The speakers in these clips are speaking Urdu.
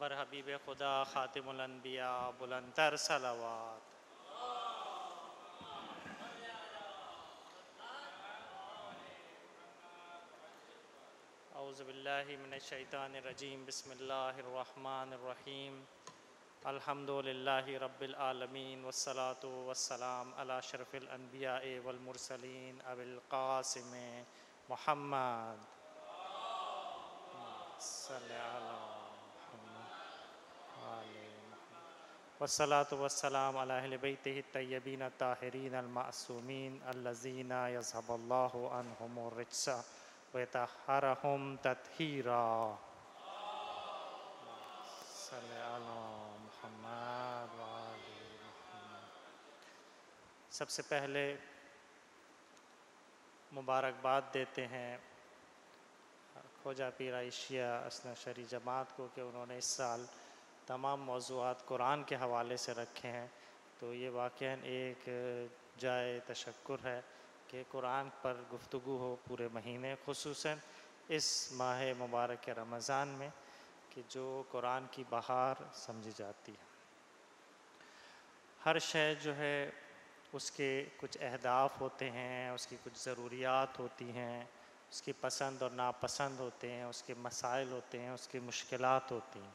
بر حبیب خدا خاتم الانبیاء بلندتر صلوات۔ اعوذ باللہ من الشیطان الرجیم، بسم اللہ الرحمن الرحیم۔ الحمد للہ رب العالمین والصلاة والسلام علی اشرف الانبیاء والمرسلین ابی القاسم محمد صلی علی والصلاة والسلام علی اہل بیتہ الطیبین الطاہرین المعصومین الذین یذھب اللہ عنہم الرجس ویطہرہم تطہیرا۔ صلی علی محمد وآل محمد۔ سب سے پہلے مبارکباد دیتے ہیں خواجہ پیر عائشیہ اثنا شری جماعت کو کہ انہوں نے اس سال تمام موضوعات قرآن کے حوالے سے رکھے ہیں، تو یہ واقعاً ایک جائے تشکر ہے کہ قرآن پر گفتگو ہو پورے مہینے، خصوصاً اس ماہ مبارک رمضان میں کہ جو قرآن کی بہار سمجھی جاتی ہے۔ ہر شے جو ہے اس کے کچھ اہداف ہوتے ہیں، اس کی کچھ ضروریات ہوتی ہیں، اس کی پسند اور ناپسند ہوتے ہیں، اس کے مسائل ہوتے ہیں، اس کی مشکلات ہوتی ہیں،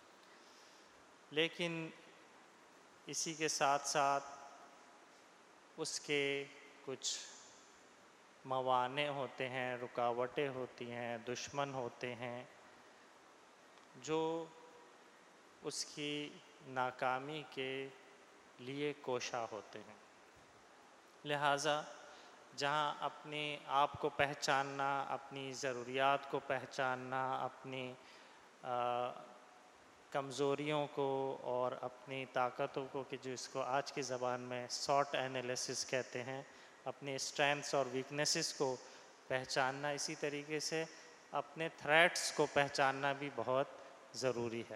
لیکن اسی کے ساتھ ساتھ اس کے کچھ موانع ہوتے ہیں، رکاوٹیں ہوتی ہیں، دشمن ہوتے ہیں جو اس کی ناکامی کے لیے کوشاں ہوتے ہیں۔ لہٰذا جہاں اپنے آپ کو پہچاننا، اپنی ضروریات کو پہچاننا، اپنی کمزوریوں کو اور اپنی طاقتوں کو، کہ جو اس کو آج کی زبان میں سوٹ انالیسس کہتے ہیں، اپنے اسٹرینتھس اور ویکنیسز کو پہچاننا، اسی طریقے سے اپنے تھریٹس کو پہچاننا بھی بہت ضروری ہے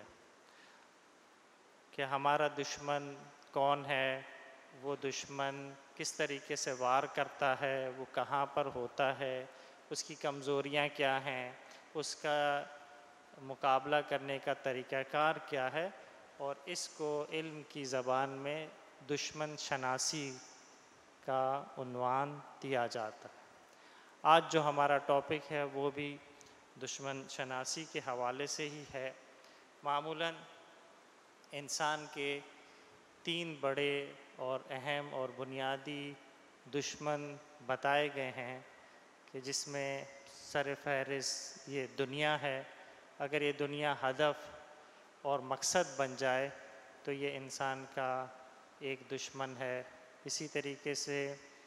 کہ ہمارا دشمن کون ہے، وہ دشمن کس طریقے سے وار کرتا ہے، وہ کہاں پر ہوتا ہے، اس کی کمزوریاں کیا ہیں، اس کا مقابلہ کرنے کا طریقہ کار کیا ہے، اور اس کو علم کی زبان میں دشمن شناسی کا عنوان دیا جاتا ہے۔ آج جو ہمارا ٹاپک ہے وہ بھی دشمن شناسی کے حوالے سے ہی ہے۔ معمولاً انسان کے 3 بڑے اور اہم اور بنیادی دشمن بتائے گئے ہیں کہ جس میں سر فہرست یہ دنیا ہے۔ اگر یہ دنیا ہدف اور مقصد بن جائے تو یہ انسان کا ایک دشمن ہے۔ اسی طریقے سے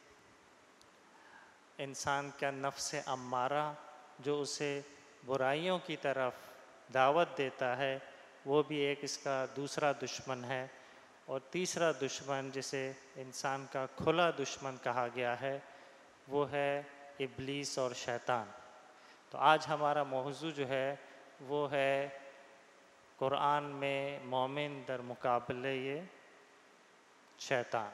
انسان کا نفس امارہ جو اسے برائیوں کی طرف دعوت دیتا ہے، وہ بھی ایک اس کا دوسرا دشمن ہے۔ اور تیسرا دشمن جسے انسان کا کھلا دشمن کہا گیا ہے وہ ہے ابلیس اور شیطان۔ تو آج ہمارا موضوع جو ہے وہ ہے قرآن میں مومن در مقابلے یہ شیطان۔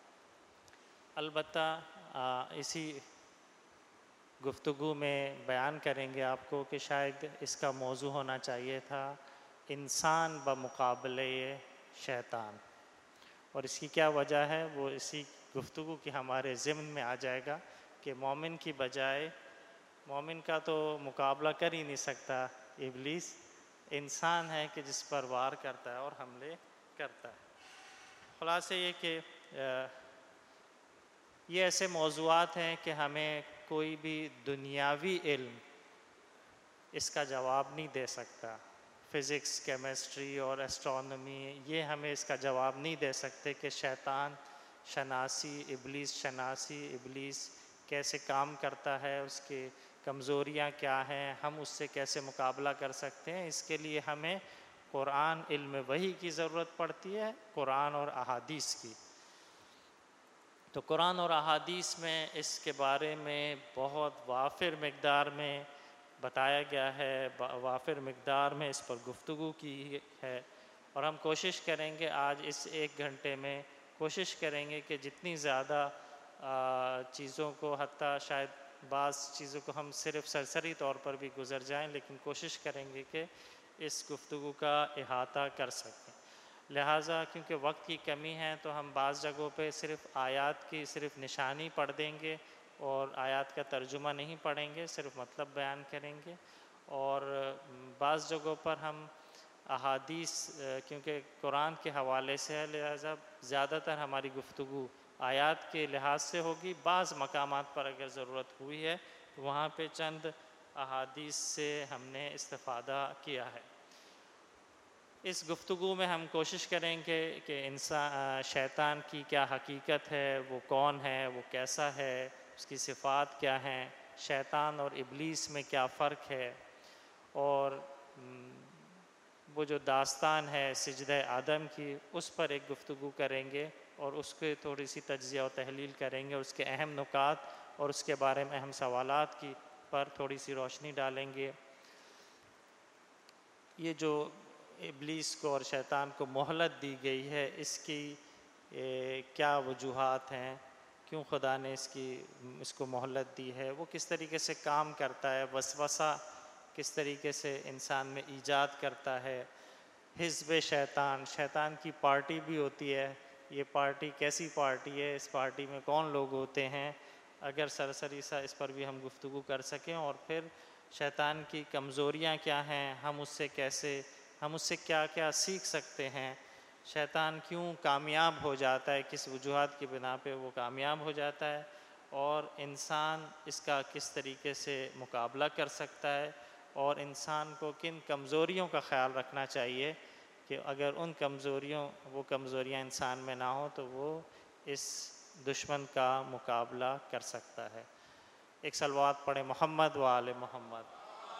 البتہ اسی گفتگو میں بیان کریں گے آپ کو کہ شاید اس کا موضوع ہونا چاہیے تھا انسان بمقابلے شیطان، اور اس کی کیا وجہ ہے وہ اسی گفتگو کی ہمارے ضمن میں آ جائے گا کہ مومن کی بجائے، مومن کا تو مقابلہ کر ہی نہیں سکتا ابلیس، انسان ہے کہ جس پر وار کرتا ہے اور حملے کرتا ہے۔ خلاصہ یہ کہ یہ ایسے موضوعات ہیں کہ ہمیں کوئی بھی دنیاوی علم اس کا جواب نہیں دے سکتا۔ فزکس، کیمسٹری اور ایسٹرونومی یہ ہمیں اس کا جواب نہیں دے سکتے کہ شیطان شناسی، ابلیس شناسی، ابلیس کیسے کام کرتا ہے، اس کی کمزوریاں کیا ہیں، ہم اس سے کیسے مقابلہ کر سکتے ہیں۔ اس کے لیے ہمیں قرآن، علم وحی کی ضرورت پڑتی ہے، قرآن اور احادیث کی۔ تو قرآن اور احادیث میں اس کے بارے میں بہت وافر مقدار میں بتایا گیا ہے، وافر مقدار میں اس پر گفتگو کی ہے، اور ہم کوشش کریں گے آج اس 1 گھنٹے میں کوشش کریں گے کہ جتنی زیادہ چیزوں کو، حتیٰ شاید بعض چیزوں کو ہم صرف سرسری طور پر بھی گزر جائیں، لیکن کوشش کریں گے کہ اس گفتگو کا احاطہ کر سکیں۔ لہٰذا کیونکہ وقت کی کمی ہے تو ہم بعض جگہوں پہ صرف آیات کی صرف نشانی پڑھ دیں گے اور آیات کا ترجمہ نہیں پڑھیں گے، صرف مطلب بیان کریں گے، اور بعض جگہوں پر ہم احادیث کیونکہ قرآن کے حوالے سے ہے، لہٰذا زیادہ تر ہماری گفتگو آیات کے لحاظ سے ہوگی۔ بعض مقامات پر اگر ضرورت ہوئی ہے تو وہاں پہ چند احادیث سے ہم نے استفادہ کیا ہے۔ اس گفتگو میں ہم کوشش کریں گے کہ شیطان کی کیا حقیقت ہے، وہ کون ہے، وہ کیسا ہے، اس کی صفات کیا ہیں، شیطان اور ابلیس میں کیا فرق ہے، اور وہ جو داستان ہے سجدہ آدم کی اس پر ایک گفتگو کریں گے اور اس کے تھوڑی سی تجزیہ و تحلیل کریں گے، اس کے اہم نکات اور اس کے بارے میں اہم سوالات کی پر تھوڑی سی روشنی ڈالیں گے۔ یہ جو ابلیس کو اور شیطان کو مہلت دی گئی ہے، اس کی کیا وجوہات ہیں، کیوں خدا نے اس کو مہلت دی ہے، وہ کس طریقے سے کام کرتا ہے، وسوسہ کس طریقے سے انسان میں ایجاد کرتا ہے، حزب شیطان کی پارٹی بھی ہوتی ہے، یہ پارٹی کیسی پارٹی ہے، اس پارٹی میں کون لوگ ہوتے ہیں، اگر سرسری سا اس پر بھی ہم گفتگو کر سکیں، اور پھر شیطان کی کمزوریاں کیا ہیں، ہم اس سے کیا کیا سیکھ سکتے ہیں، شیطان کیوں کامیاب ہو جاتا ہے، کس وجوہات کی بنا پہ وہ کامیاب ہو جاتا ہے، اور انسان اس کا کس طریقے سے مقابلہ کر سکتا ہے، اور انسان کو کن کمزوریوں کا خیال رکھنا چاہیے کہ اگر وہ کمزوریاں انسان میں نہ ہوں تو وہ اس دشمن کا مقابلہ کر سکتا ہے۔ ایک صلوات پڑھیں محمد و آل محمد۔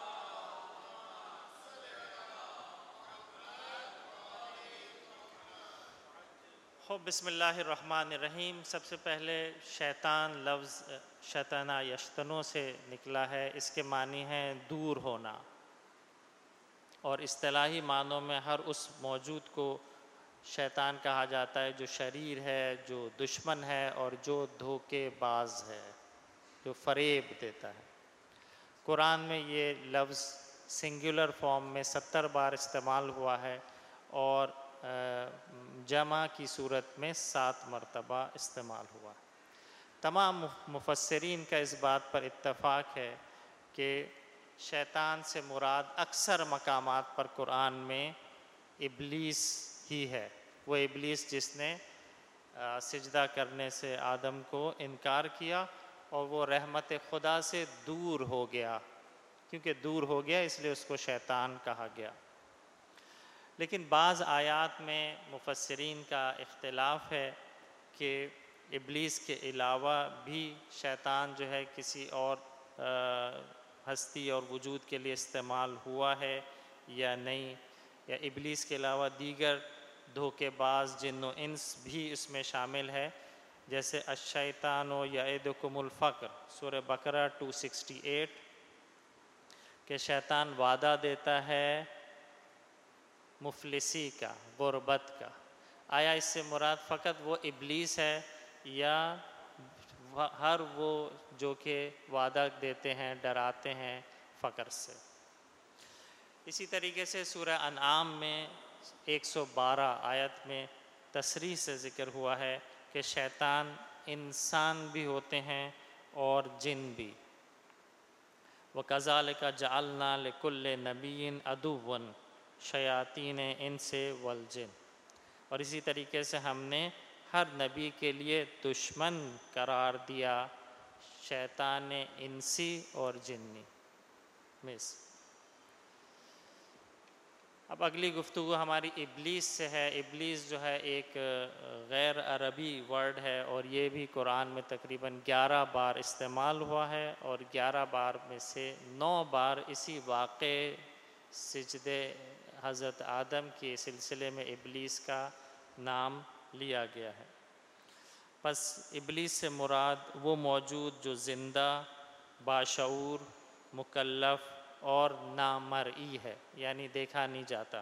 بسم اللہ الرحمن الرحیم۔ سب سے پہلے شیطان لفظ شیطانہ یشتنو سے نکلا ہے، اس کے معنی ہیں دور ہونا، اور اصطلاحی معنوں میں ہر اس موجود کو شیطان کہا جاتا ہے جو شریر ہے، جو دشمن ہے، اور جو دھوکے باز ہے، جو فریب دیتا ہے۔ قرآن میں یہ لفظ سنگولر فارم میں 70 بار استعمال ہوا ہے، اور جمع کی صورت میں 7 مرتبہ استعمال ہوا۔ تمام مفسرین کا اس بات پر اتفاق ہے کہ شیطان سے مراد اکثر مقامات پر قرآن میں ابلیس ہی ہے، وہ ابلیس جس نے سجدہ کرنے سے آدم کو انکار کیا اور وہ رحمت خدا سے دور ہو گیا، کیونکہ دور ہو گیا اس لیے اس کو شیطان کہا گیا۔ لیکن بعض آیات میں مفسرین کا اختلاف ہے کہ ابلیس کے علاوہ بھی شیطان جو ہے کسی اور ہستی اور وجود کے لیے استعمال ہوا ہے یا نہیں، یا ابلیس کے علاوہ دیگر دھوکے باز جن و انس بھی اس میں شامل ہے، جیسے الشیطان یعدکم الفقر، سورہ بقرہ 268، کہ شیطان وعدہ دیتا ہے مفلسی کا، غربت کا۔ آیا اس سے مراد فقط وہ ابلیس ہے یا ہر وہ جو کہ وعدہ دیتے ہیں، ڈراتے ہیں فقر سے؟ اسی طریقے سے سورہ انعام میں 112 آیت میں تصریح سے ذکر ہوا ہے کہ شیطان انسان بھی ہوتے ہیں اور جن بھی۔ وَكَذَلِكَ جَعَلْنَا لِكُلِّ نَبِيٍّ عَدُوًّا شَيَاطِينَ الْإِنسِ وَالْجِنِّ، اور اسی طریقے سے ہم نے ہر نبی کے لیے دشمن قرار دیا شیطان انسی اور جنی میں سے۔ اب اگلی گفتگو ہماری ابلیس سے ہے۔ ابلیس جو ہے ایک غیر عربی ورڈ ہے، اور یہ بھی قرآن میں تقریباً 11 بار استعمال ہوا ہے، اور 11 بار میں سے 9 بار اسی واقعے سجدے حضرت آدم کے سلسلے میں ابلیس کا نام لیا گیا ہے۔ پس ابلیس سے مراد وہ موجود جو زندہ، باشعور، مکلف اور نامرئی ہے، یعنی دیکھا نہیں جاتا،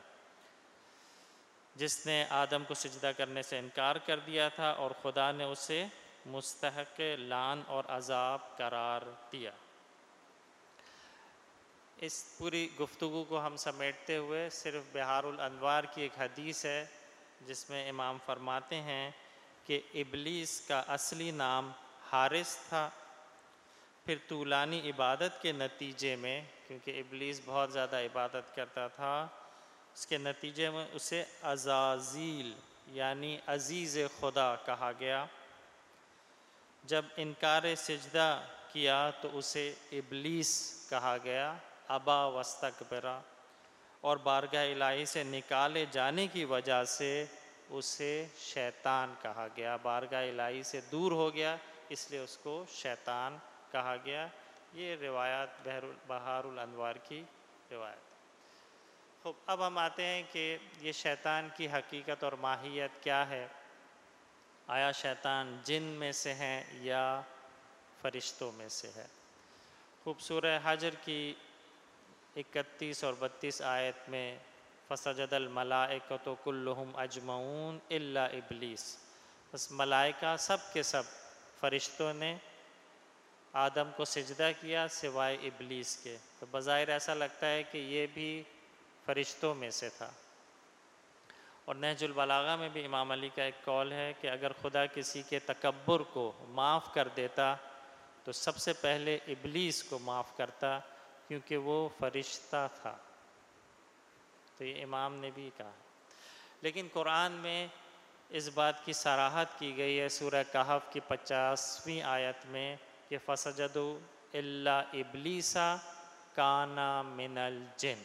جس نے آدم کو سجدہ کرنے سے انکار کر دیا تھا اور خدا نے اسے مستحق لعن اور عذاب قرار دیا۔ اس پوری گفتگو کو ہم سمیٹتے ہوئے صرف بحار الانوار کی ایک حدیث ہے جس میں امام فرماتے ہیں کہ ابلیس کا اصلی نام حارث تھا، پھر طولانی عبادت کے نتیجے میں، کیونکہ ابلیس بہت زیادہ عبادت کرتا تھا، اس کے نتیجے میں اسے عزازیل یعنی عزیز خدا کہا گیا۔ جب انکار سجدہ کیا تو اسے ابلیس کہا گیا، ابا واستکبرا، اور بارگاہ الہی سے نکالے جانے کی وجہ سے اسے شیطان کہا گیا، بارگاہ الہی سے دور ہو گیا اس لیے اس کو شیطان کہا گیا۔ یہ روایات بحار الانوار کی روایت۔ خب اب ہم آتے ہیں کہ یہ شیطان کی حقیقت اور ماہیت کیا ہے؟ آیا شیطان جن میں سے ہیں یا فرشتوں میں سے ہے؟ خوب سورہ حجر کی 31 اور 32 آیت میں فسجد الملائکۃ کلہم اجمعون الا ابلیس، بس ملائکہ سب کے سب فرشتوں نے آدم کو سجدہ کیا سوائے ابلیس کے۔ تو بظاہر ایسا لگتا ہے کہ یہ بھی فرشتوں میں سے تھا۔ اور نہج البلاغہ میں بھی امام علی کا ایک قول ہے کہ اگر خدا کسی کے تکبر کو معاف کر دیتا تو سب سے پہلے ابلیس کو معاف کرتا، کیونکہ وہ فرشتہ تھا۔ تو یہ امام نے بھی کہا۔ لیکن قرآن میں اس بات کی صراحت کی گئی ہے سورہ کہف کی 50ویں آیت میں کہ فسجدوا الا ابلیس کان من الجن،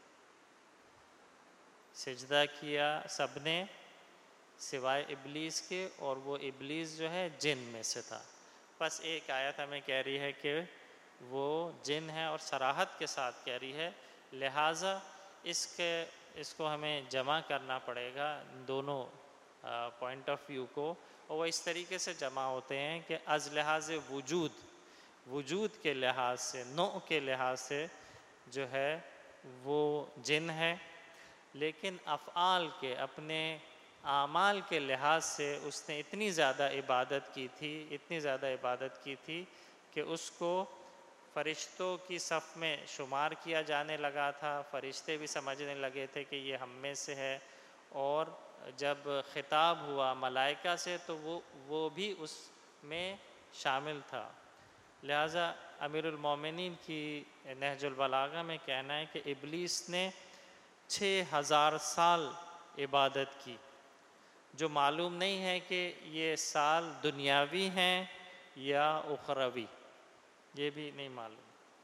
سجدہ کیا سب نے سوائے ابلیس کے، اور وہ ابلیس جو ہے جن میں سے تھا۔ بس ایک آیت ہمیں کہہ رہی ہے کہ وہ جن ہے اور صراحت کے ساتھ کہہ رہی ہے، لہٰذا اس کو ہمیں جمع کرنا پڑے گا دونوں پوائنٹ آف ویو کو، اور وہ اس طریقے سے جمع ہوتے ہیں کہ از لحاظ وجود کے لحاظ سے، نوع کے لحاظ سے جو ہے وہ جن ہے، لیکن افعال کے، اپنے اعمال کے لحاظ سے اس نے اتنی زیادہ عبادت کی تھی کہ اس کو فرشتوں کی صف میں شمار کیا جانے لگا تھا، فرشتے بھی سمجھنے لگے تھے کہ یہ ہم میں سے ہے، اور جب خطاب ہوا ملائکہ سے تو وہ بھی اس میں شامل تھا۔ لہٰذا امیر المومنین کی نہج البلاغہ میں کہنا ہے کہ ابلیس نے 6000 سال عبادت کی، جو معلوم نہیں ہے کہ یہ سال دنیاوی ہیں یا اخروی، یہ بھی نہیں معلوم۔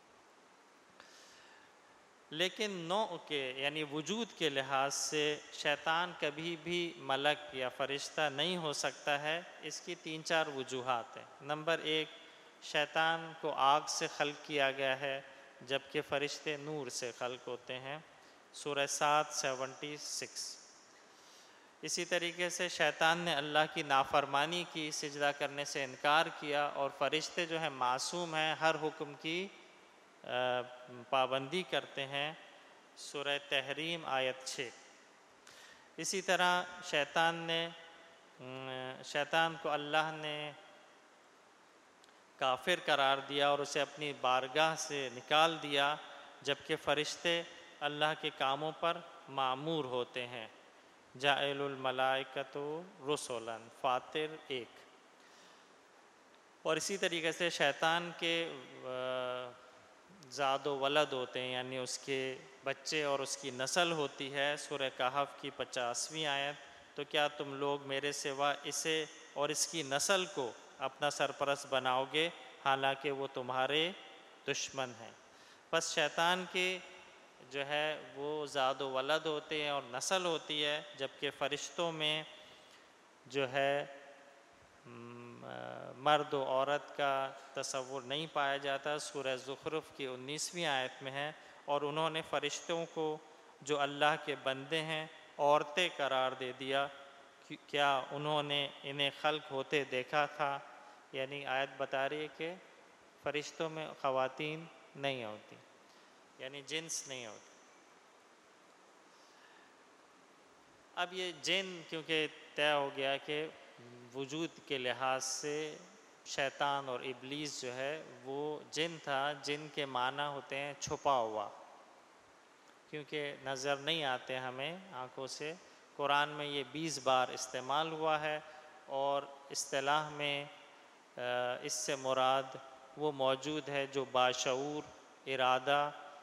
لیکن نوع کے یعنی وجود کے لحاظ سے شیطان کبھی بھی ملک یا فرشتہ نہیں ہو سکتا ہے۔ اس کی 3-4 وجوہات ہیں۔ نمبر 1، شیطان کو آگ سے خلق کیا گیا ہے جبکہ فرشتے نور سے خلق ہوتے ہیں، سورہ 7:76۔ اسی طریقے سے شیطان نے اللہ کی نافرمانی کی، سجدہ کرنے سے انکار کیا، اور فرشتے جو ہیں معصوم ہیں، ہر حکم کی پابندی کرتے ہیں، سورہ تحریم آیت 6۔ اسی طرح شیطان کو اللہ نے کافر قرار دیا اور اسے اپنی بارگاہ سے نکال دیا، جبکہ فرشتے اللہ کے کاموں پر مامور ہوتے ہیں، جاعل الملائکۃ رسلا، فاطر 1۔ اور اسی طریقے سے شیطان کے زاد و ولد ہوتے ہیں، یعنی اس کے بچے اور اس کی نسل ہوتی ہے، سورہ کہف کی 50ویں آیت۔ تو کیا تم لوگ میرے سوا اسے اور اس کی نسل کو اپنا سرپرست بناؤ گے حالانکہ وہ تمہارے دشمن ہیں؟ بس شیطان کے جو ہے وہ زاد و ولد ہوتے ہیں اور نسل ہوتی ہے، جبکہ فرشتوں میں جو ہے مرد و عورت کا تصور نہیں پایا جاتا، سورہ زخرف کی 19ویں آیت میں ہے۔ اور انہوں نے فرشتوں کو جو اللہ کے بندے ہیں عورتیں قرار دے دیا، کیا انہوں نے انہیں خلق ہوتے دیکھا تھا؟ یعنی آیت بتا رہی ہے کہ فرشتوں میں خواتین نہیں ہوتی، یعنی جنس نہیں ہوتی۔ اب یہ جن کیونکہ طے ہو گیا کہ وجود کے لحاظ سے شیطان اور ابلیس جو ہے وہ جن تھا، جن کے معنی ہوتے ہیں چھپا ہوا، کیونکہ نظر نہیں آتے ہمیں آنکھوں سے۔ قرآن میں یہ 20 بار استعمال ہوا ہے، اور اصطلاح میں اس سے مراد وہ موجود ہے جو باشعور، ارادہ،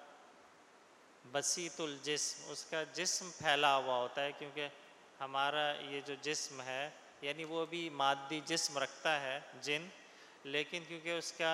بسیط الجسم، اس کا جسم پھیلا ہوا ہوتا ہے، کیونکہ ہمارا یہ جو جسم ہے یعنی وہ بھی مادی جسم رکھتا ہے جن، لیکن کیونکہ اس کا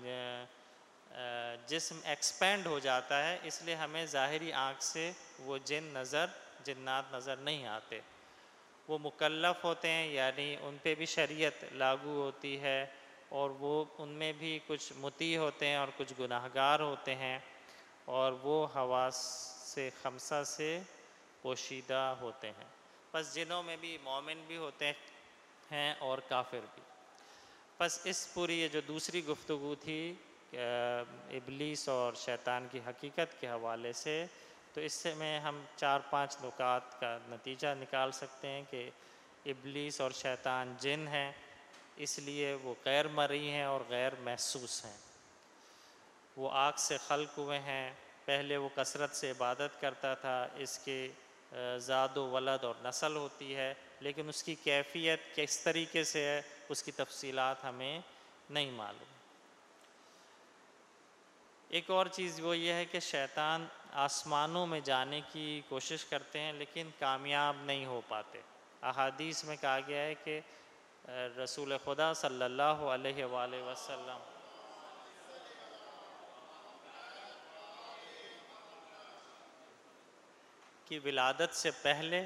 جسم ایکسپینڈ ہو جاتا ہے، اس لیے ہمیں ظاہری آنکھ سے وہ جنات نظر نہیں آتے۔ وہ مکلف ہوتے ہیں، یعنی ان پہ بھی شریعت لاگو ہوتی ہے، اور وہ ان میں بھی کچھ مطیع ہوتے ہیں اور کچھ گناہگار ہوتے ہیں، اور وہ حواس سے خمسہ سے پوشیدہ ہوتے ہیں۔ بس جنوں میں بھی مومن بھی ہوتے ہیں اور کافر بھی۔ بس اس پوری یہ جو دوسری گفتگو تھی ابلیس اور شیطان کی حقیقت کے حوالے سے، تو اس سے میں ہم 4-5 نکات کا نتیجہ نکال سکتے ہیں کہ ابلیس اور شیطان جن ہیں، اس لیے وہ غیر مرئی ہیں اور غیر محسوس ہیں۔ وہ آگ سے خلق ہوئے ہیں، پہلے وہ کثرت سے عبادت کرتا تھا، اس کے زاد و ولد اور نسل ہوتی ہے، لیکن اس کی کیفیت کس طریقے سے ہے اس کی تفصیلات ہمیں نہیں معلوم۔ ایک اور چیز وہ یہ ہے کہ شیطان آسمانوں میں جانے کی کوشش کرتے ہیں لیکن کامیاب نہیں ہو پاتے۔ احادیث میں کہا گیا ہے کہ رسول خدا صلی اللہ علیہ وآلہ وسلم کی ولادت سے پہلے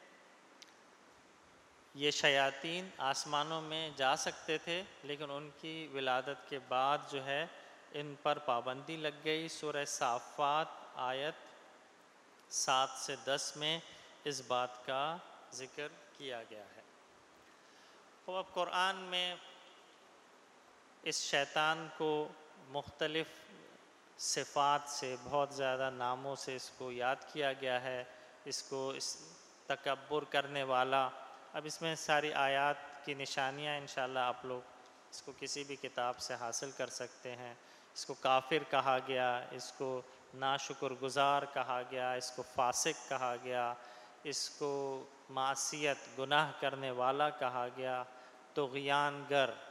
یہ شیاطین آسمانوں میں جا سکتے تھے، لیکن ان کی ولادت کے بعد جو ہے ان پر پابندی لگ گئی۔ سورہ صافات آیت 7 سے 10 میں اس بات کا ذکر کیا گیا ہے۔ تو اب قرآن میں اس شیطان کو مختلف صفات سے، بہت زیادہ ناموں سے اس کو یاد کیا گیا ہے۔ اس کو تکبر کرنے والا، اب اس میں ساری آیات کی نشانیاں انشاءاللہ آپ لوگ اس کو کسی بھی کتاب سے حاصل کر سکتے ہیں۔ اس کو کافر کہا گیا، اس کو ناشکر گزار کہا گیا، اس کو فاسق کہا گیا، اس کو معصیت گناہ کرنے والا کہا گیا، طغیان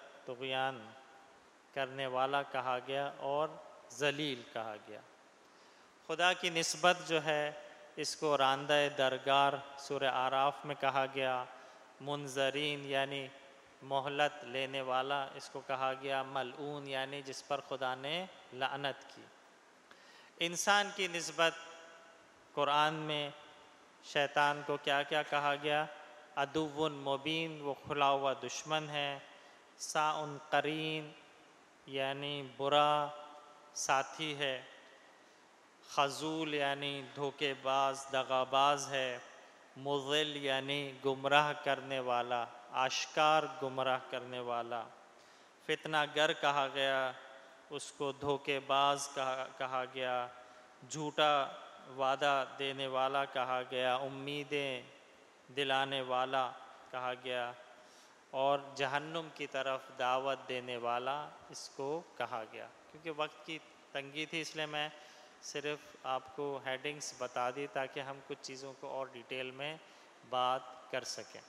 کرنے والا کہا گیا، اور ذلیل کہا گیا۔ خدا کی نسبت جو ہے اس کو راندہ درگار سورہ اعراف میں کہا گیا، منظرین یعنی مہلت لینے والا اس کو کہا گیا، ملعون یعنی جس پر خدا نے لعنت کی۔ انسان کی نسبت قرآن میں شیطان کو کیا کیا کہا گیا؟ عدو مبین، وہ کھلا ہوا دشمن ہے، ساء قرین یعنی برا ساتھی ہے، خذول یعنی دھوکے باز دغا باز ہے، مضل یعنی گمراہ کرنے والا، آشکار گمراہ کرنے والا، فتنہ گر کہا گیا، اس کو دھوکے باز کہا گیا، جھوٹا وعدہ دینے والا کہا گیا، امیدیں دلانے والا کہا گیا، اور جہنم کی طرف دعوت دینے والا اس کو کہا گیا۔ کیونکہ وقت کی تنگی تھی اس لیے میں صرف آپ کو ہیڈنگز بتا دی تاکہ ہم کچھ چیزوں کو اور ڈیٹیل میں بات کر سکیں۔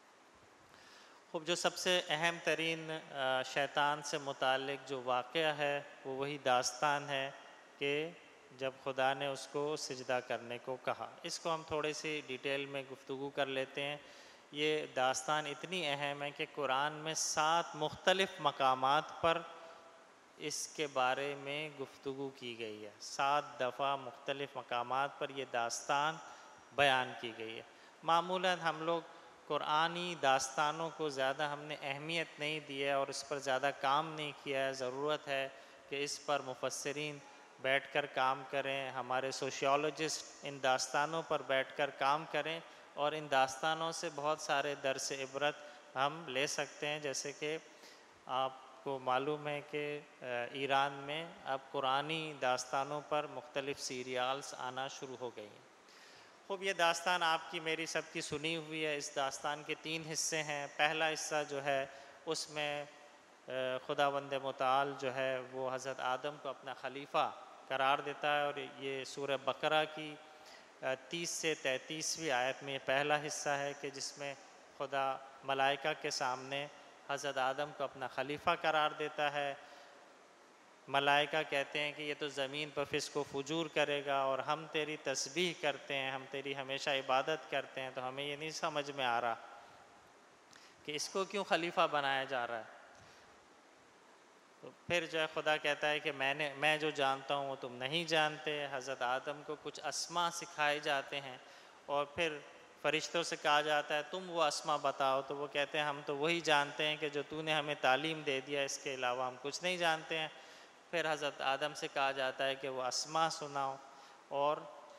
خوب، جو سب سے اہم ترین شیطان سے متعلق جو واقعہ ہے وہ وہی داستان ہے کہ جب خدا نے اس کو سجدہ کرنے کو کہا۔ اس کو ہم تھوڑے سی ڈیٹیل میں گفتگو کر لیتے ہیں۔ یہ داستان اتنی اہم ہے کہ قرآن میں 7 مختلف مقامات پر اس کے بارے میں گفتگو کی گئی ہے۔ 7 دفعہ مختلف مقامات پر یہ داستان بیان کی گئی ہے۔ معمولاً ہم لوگ قرآنی داستانوں کو زیادہ ہم نے اہمیت نہیں دی ہے اور اس پر زیادہ کام نہیں کیا ہے۔ ضرورت ہے کہ اس پر مفسرین بیٹھ کر کام کریں، ہمارے سوشیولوجسٹ ان داستانوں پر بیٹھ کر کام کریں، اور ان داستانوں سے بہت سارے درس عبرت ہم لے سکتے ہیں۔ جیسے کہ آپ کو معلوم ہے کہ ایران میں اب قرآنی داستانوں پر مختلف سیریالز آنا شروع ہو گئی ہیں۔ خوب، یہ داستان آپ کی میری سب کی سنی ہوئی ہے۔ اس داستان کے 3 حصے ہیں۔ پہلا حصہ جو ہے اس میں خداوند متعال جو ہے وہ حضرت آدم کو اپنا خلیفہ قرار دیتا ہے، اور یہ سورہ بقرہ کی 30 سے 33ویں آیت میں یہ پہلا حصہ ہے کہ جس میں خدا ملائکہ کے سامنے حضرت آدم کو اپنا خلیفہ قرار دیتا ہے۔ ملائکہ کہتے ہیں کہ یہ تو زمین پر فسق و فجور کرے گا، اور ہم تیری تسبیح کرتے ہیں، ہم تیری ہمیشہ عبادت کرتے ہیں، تو ہمیں یہ نہیں سمجھ میں آ رہا کہ اس کو کیوں خلیفہ بنایا جا رہا ہے۔ تو پھر جو ہے خدا کہتا ہے کہ میں جو جانتا ہوں وہ تم نہیں جانتے۔ حضرت آدم کو کچھ اسماء سکھائے جاتے ہیں، اور پھر فرشتوں سے کہا جاتا ہے تم وہ اسماء بتاؤ، تو وہ کہتے ہیں ہم تو وہی جانتے ہیں کہ جو تو نے ہمیں تعلیم دے دیا، اس کے علاوہ ہم کچھ نہیں جانتے ہیں۔ پھر حضرت آدم سے کہا جاتا ہے کہ وہ اسماء سناؤ، اور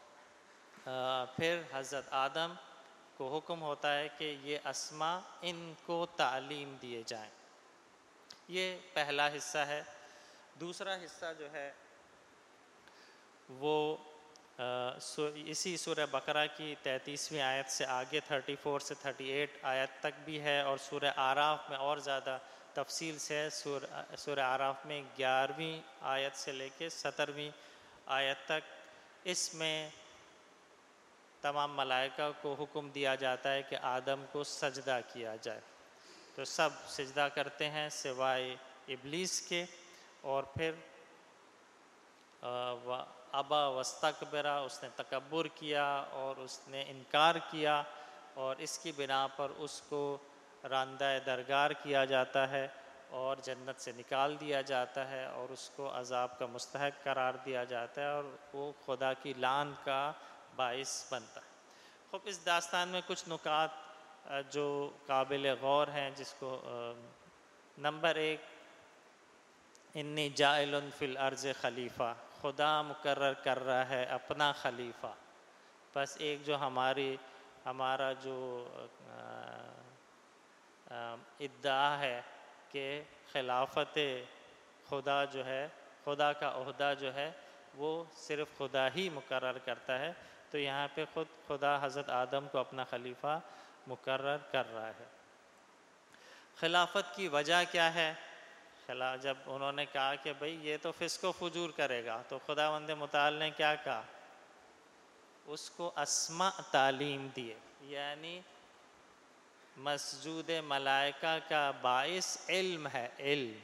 پھر حضرت آدم کو حکم ہوتا ہے کہ یہ اسماء ان کو تعلیم دیے جائیں۔ یہ پہلا حصہ ہے۔ دوسرا حصہ جو ہے وہ اسی سورہ بقرہ کی 33ویں آیت سے آگے 34 سے 38 آیت تک بھی ہے، اور سورہ اعراف میں اور زیادہ تفصیل سے ہے۔ سورہ اعراف میں 11ویں آیت سے لے کے 17ویں آیت تک، اس میں تمام ملائکہ کو حکم دیا جاتا ہے کہ آدم کو سجدہ کیا جائے، تو سب سجدہ کرتے ہیں سوائے ابلیس کے، اور پھر ابا واستکبرا، اس نے تکبر کیا اور اس نے انکار کیا، اور اس کی بنا پر اس کو راندہ درگار کیا جاتا ہے اور جنت سے نکال دیا جاتا ہے، اور اس کو عذاب کا مستحق قرار دیا جاتا ہے، اور وہ خدا کی لعن کا باعث بنتا ہے۔ خب اس داستان میں کچھ نکات جو قابل غور ہیں، جس کو نمبر 1، انی جاعل فی الارض خلیفہ، خدا مقرر کر رہا ہے اپنا خلیفہ۔ بس ایک جو ہمارا جو ادعا ہے کہ خلافت خدا جو ہے، خدا کا عہدہ جو ہے وہ صرف خدا ہی مقرر کرتا ہے، تو یہاں پہ خود خدا حضرت آدم کو اپنا خلیفہ مقرر کر رہا ہے۔ خلافت کی وجہ کیا ہے؟ جب انہوں نے کہا کہ بھئی یہ تو فسق و فجور کرے گا، تو خداوند متعال نے کیا کہا؟ اس کو اسماء تعلیم دیے، یعنی مسجود ملائکہ کا باعث علم ہے، علم۔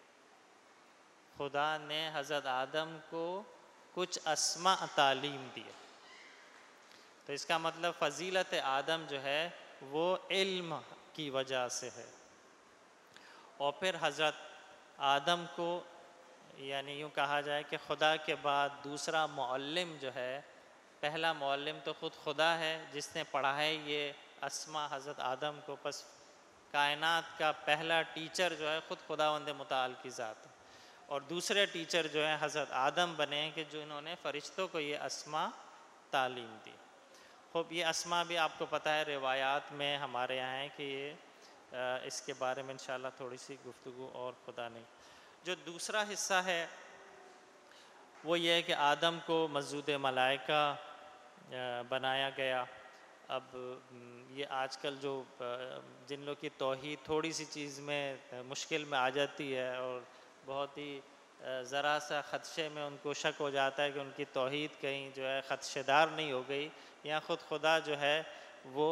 خدا نے حضرت آدم کو کچھ اسماء تعلیم دیے، تو اس کا مطلب فضیلت آدم جو ہے وہ علم کی وجہ سے ہے۔ اور پھر حضرت آدم کو، یعنی یوں کہا جائے کہ خدا کے بعد دوسرا معلم جو ہے، پہلا معلم تو خود خدا ہے جس نے پڑھا ہے یہ اسماء حضرت آدم کو، پس کائنات کا پہلا ٹیچر جو ہے خود خداوند متعال کی ذات ہے، اور دوسرے ٹیچر جو ہے حضرت آدم بنے ہیں کہ جو انہوں نے فرشتوں کو یہ اسماء تعلیم دی۔ خوب یہ اسماء بھی آپ کو پتہ ہے روایات میں ہمارے یہاں ہے کہ یہ اس کے بارے میں انشاءاللہ تھوڑی سی گفتگو اور خدا نے۔ جو دوسرا حصہ ہے وہ یہ ہے کہ آدم کو مسجود ملائکہ بنایا گیا۔ اب یہ آج کل جو جن لوگ کی توحید تھوڑی سی چیز میں مشکل میں آ جاتی ہے، اور بہت ہی ذرا سا خدشے میں ان کو شک ہو جاتا ہے کہ ان کی توحید کہیں جو ہے خدشے دار نہیں ہو گئی، یا خود خدا جو ہے وہ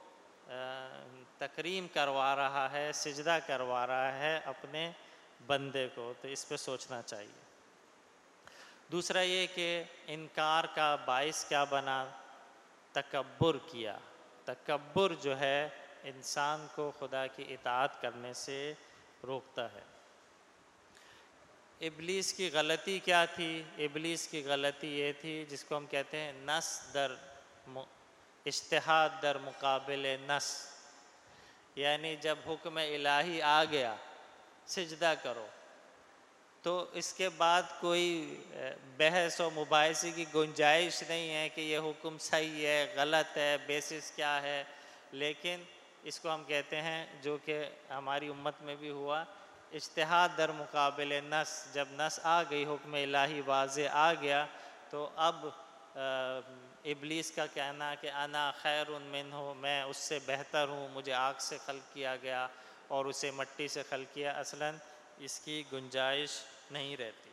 تکریم کروا رہا ہے، سجدہ کروا رہا ہے اپنے بندے کو، تو اس پہ سوچنا چاہیے۔ دوسرا یہ کہ انکار کا باعث کیا بنا؟ تکبر کیا۔ تکبر جو ہے انسان کو خدا کی اطاعت کرنے سے روکتا ہے۔ ابلیس کی غلطی کیا تھی؟ ابلیس کی غلطی یہ تھی جس کو ہم کہتے ہیں نس در اجتہاد در مقابل نس، یعنی جب حکم الہی آ گیا سجدہ کرو، تو اس کے بعد کوئی بحث و مباحثے کی گنجائش نہیں ہے کہ یہ حکم صحیح ہے، غلط ہے، بیسس کیا ہے، لیکن اس کو ہم کہتے ہیں، جو کہ ہماری امت میں بھی ہوا، اجتہاد در مقابل نس۔ جب نس آ گئی، حکم الہی واضح آ گیا، تو اب ابلیس کا کہنا کہ انا خیر منہ، میں اس سے بہتر ہوں، مجھے آگ سے خلق کیا گیا اور اسے مٹی سے خلق کیا، اصلاً اس کی گنجائش نہیں رہتی۔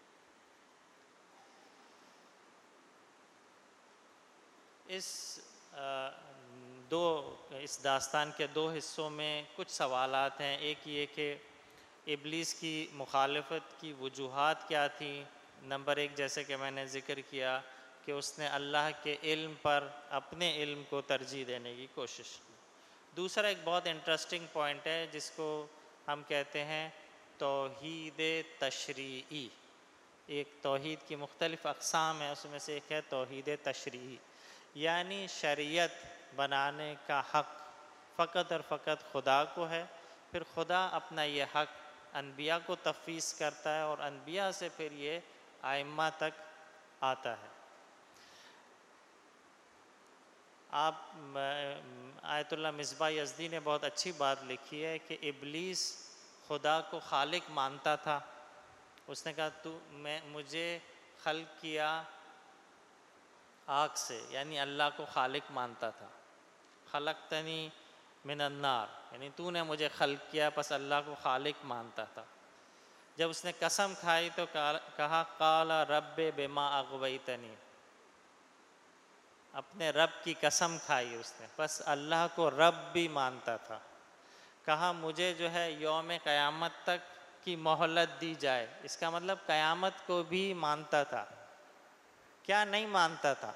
اس داستان کے دو حصوں میں کچھ سوالات ہیں۔ ایک یہ کہ ابلیس کی مخالفت کی وجوہات کیا تھی۔ نمبر ایک، جیسے کہ میں نے ذکر کیا کہ اس نے اللہ کے علم پر اپنے علم کو ترجیح دینے کی کوشش کی۔ دوسرا ایک بہت انٹرسٹنگ پوائنٹ ہے جس کو ہم کہتے ہیں توحید تشریعی۔ ایک توحید کی مختلف اقسام ہیں، اس میں سے ایک ہے توحید تشریعی، یعنی شریعت بنانے کا حق فقط اور فقط خدا کو ہے، پھر خدا اپنا یہ حق انبیاء کو تفویض کرتا ہے اور انبیاء سے پھر یہ ائمہ تک آتا ہے۔ آیت اللہ مصباح یزدی نے بہت اچھی بات لکھی ہے کہ ابلیس خدا کو خالق مانتا تھا۔ اس نے کہا مجھے خلق کیا آگ سے، یعنی اللہ کو خالق مانتا تھا۔ خلقتنی من النار، یعنی تو نے مجھے خلق کیا، پس اللہ کو خالق مانتا تھا۔ جب اس نے قسم کھائی تو کہا قال رب بما اغویتنی، اپنے رب کی قسم کھائی اس نے، پس اللہ کو رب بھی مانتا تھا۔ کہا مجھے جو ہے یوم قیامت تک کی مہلت دی جائے، اس کا مطلب قیامت کو بھی مانتا تھا۔ کیا نہیں مانتا تھا؟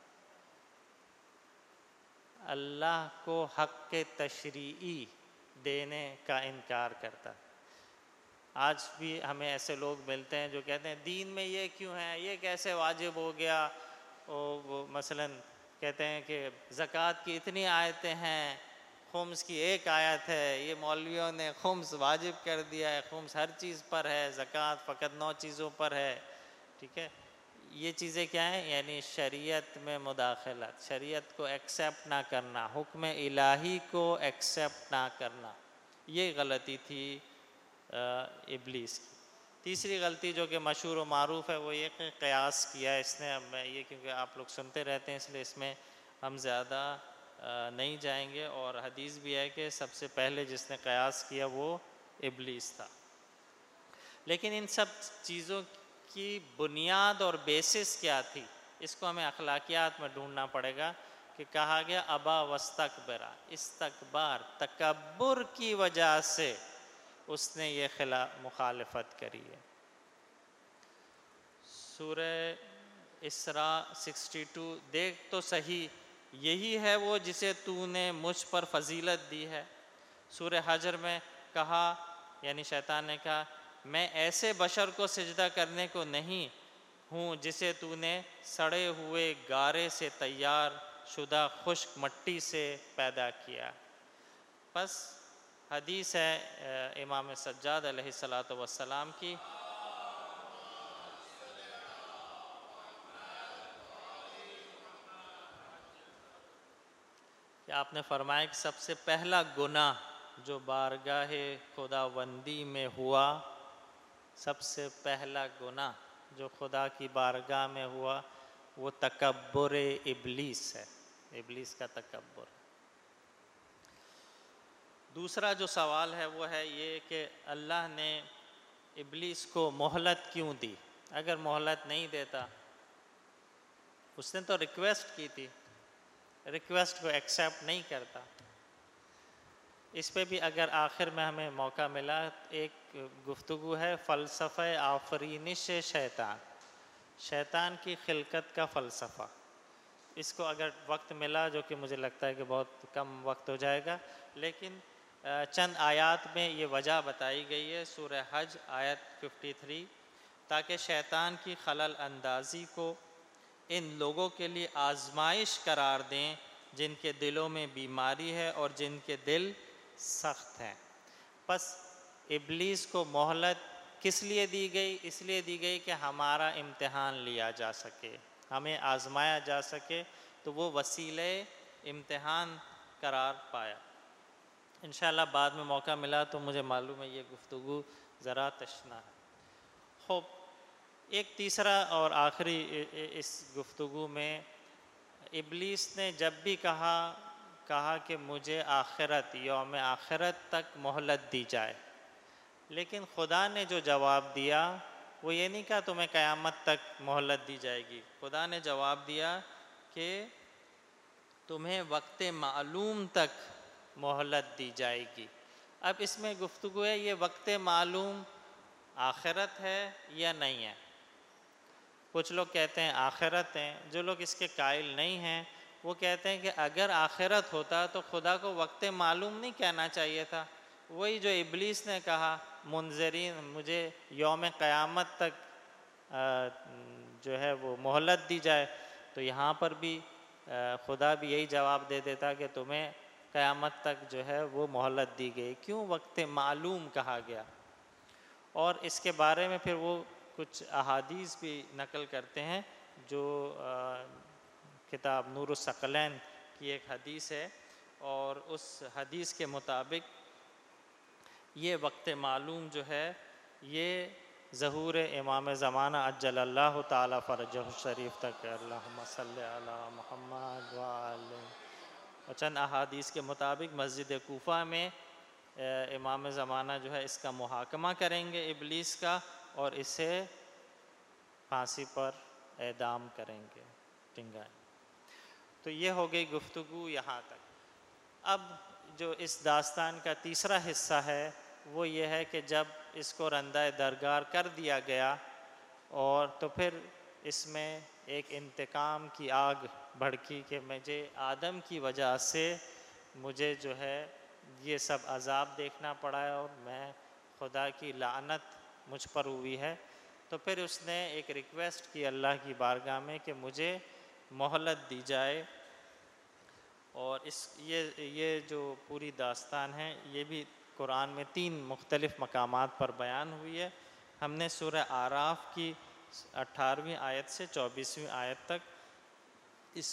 اللہ کو حق تشریعی دینے کا انکار کرتا۔ آج بھی ہمیں ایسے لوگ ملتے ہیں جو کہتے ہیں دین میں یہ کیوں ہے، یہ کیسے واجب ہو گیا۔ وہ مثلاً کہتے ہیں کہ زکوٰۃ کی اتنی آیتیں ہیں، خمس کی ایک آیت ہے، یہ مولویوں نے خمس واجب کر دیا ہے، خمس ہر چیز پر ہے، زکوٰۃ فقط 9 چیزوں پر ہے۔ ٹھیک ہے، یہ چیزیں کیا ہیں؟ یعنی شریعت میں مداخلت، شریعت کو ایکسیپٹ نہ کرنا، حکم الہی کو ایکسیپٹ نہ کرنا، یہ غلطی تھی ابلیس کی۔ تیسری غلطی جو کہ مشہور و معروف ہے وہ یہ کہ قیاس کیا اس نے۔ اب میں یہ کیونکہ آپ لوگ سنتے رہتے ہیں اس لیے اس میں ہم زیادہ نہیں جائیں گے، اور حدیث بھی ہے کہ سب سے پہلے جس نے قیاس کیا وہ ابلیس تھا۔ لیکن ان سب چیزوں کی بنیاد اور بیسس کیا تھی، اس کو ہمیں اخلاقیات میں ڈھونڈنا پڑے گا کہ کہا گیا ابا واستکبرا، استکبار تکبر کی وجہ سے اس نے یہ مخالفت کری ہے۔ سورہ اسراء 62 دیکھ تو صحیح، یہی ہے وہ جسے تو نے مجھ پر فضیلت دی ہے۔ سورہ حجر میں کہا، یعنی شیطان نے کہا میں ایسے بشر کو سجدہ کرنے کو نہیں ہوں جسے تو نے سڑے ہوئے گارے سے تیار شدہ خشک مٹی سے پیدا کیا۔ پس حدیث ہے امام سجاد علیہ السلام کی، کہ آپ نے فرمایا کہ سب سے پہلا گناہ جو بارگاہ خداوندی میں ہوا، سب سے پہلا گناہ جو خدا کی بارگاہ میں ہوا وہ تکبر ابلیس ہے، ابلیس کا تکبر۔ دوسرا جو سوال ہے وہ ہے یہ کہ اللہ نے ابلیس کو مہلت کیوں دی؟ اگر مہلت نہیں دیتا، اس نے تو ریکویسٹ کی تھی، ریکویسٹ کو ایکسیپٹ نہیں کرتا۔ اس پہ بھی اگر آخر میں ہمیں موقع ملا، ایک گفتگو ہے فلسفہ آفرینش شیطان، شیطان کی خلقت کا فلسفہ۔ اس کو اگر وقت ملا، جو کہ مجھے لگتا ہے کہ بہت کم وقت ہو جائے گا، لیکن چند آیات میں یہ وجہ بتائی گئی ہے۔ سورہ حج آیت 53، تاکہ شیطان کی خلل اندازی کو ان لوگوں کے لیے آزمائش قرار دیں جن کے دلوں میں بیماری ہے اور جن کے دل سخت ہیں۔ پس ابلیس کو مہلت کس لیے دی گئی؟ اس لیے دی گئی کہ ہمارا امتحان لیا جا سکے، ہمیں آزمایا جا سکے، تو وہ وسیلے امتحان قرار پایا۔ انشاءاللہ بعد میں موقع ملا تو مجھے معلوم ہے یہ گفتگو ذرا تشنا ہے۔ خوب، ایک تیسرا اور آخری اس گفتگو میں، ابلیس نے جب بھی کہا کہ مجھے آخرت، یوم آخرت تک مہلت دی جائے، لیکن خدا نے جو جواب دیا وہ یہ نہیں کہا تمہیں قیامت تک مہلت دی جائے گی، خدا نے جواب دیا کہ تمہیں وقت معلوم تک مہلت دی جائے گی۔ اب اس میں گفتگو ہے یہ وقت معلوم آخرت ہے یا نہیں ہے۔ کچھ لوگ کہتے ہیں آخرت ہیں، جو لوگ اس کے قائل نہیں ہیں وہ کہتے ہیں کہ اگر آخرت ہوتا تو خدا کو وقت معلوم نہیں کہنا چاہیے تھا، وہی جو ابلیس نے کہا منظرین، مجھے یوم قیامت تک جو ہے وہ مہلت دی جائے، تو یہاں پر بھی خدا بھی یہی جواب دے دیتا کہ تمہیں قیامت تک جو ہے وہ مہلت دی گئی، کیوں وقت معلوم کہا گیا؟ اور اس کے بارے میں پھر وہ کچھ احادیث بھی نقل کرتے ہیں، جو کتاب نور الثقلین کی ایک حدیث ہے، اور اس حدیث کے مطابق یہ وقت معلوم جو ہے یہ ظہور امام زمانہ عجل اللہ تعالی فرجہ الشریف تک ہے۔ اللہم صلی علی محمد وعلی۔ اور چند احادیث کے مطابق مسجد کوفہ میں امام زمانہ جو ہے اس کا محاکمہ کریں گے ابلیس کا، اور اسے پھانسی پر اعدام کریں گے، ٹنگائیں۔ تو یہ ہو گئی گفتگو یہاں تک۔ اب جو اس داستان کا تیسرا حصہ ہے وہ یہ ہے کہ جب اس کو رندہ درگار کر دیا گیا، اور تو پھر اس میں ایک انتقام کی آگ بھڑکی کہ مجھے آدم کی وجہ سے مجھے جو ہے یہ سب عذاب دیکھنا پڑا ہے، اور میں خدا کی لعنت مجھ پر ہوئی ہے۔ تو پھر اس نے ایک ریکویسٹ کی اللہ کی بارگاہ میں کہ مجھے مہلت دی جائے، اور یہ جو پوری داستان ہے یہ بھی قرآن میں 3 مختلف مقامات پر بیان ہوئی ہے۔ ہم نے سورہ اعراف کی 18ویں آیت سے 24ویں آیت تک اس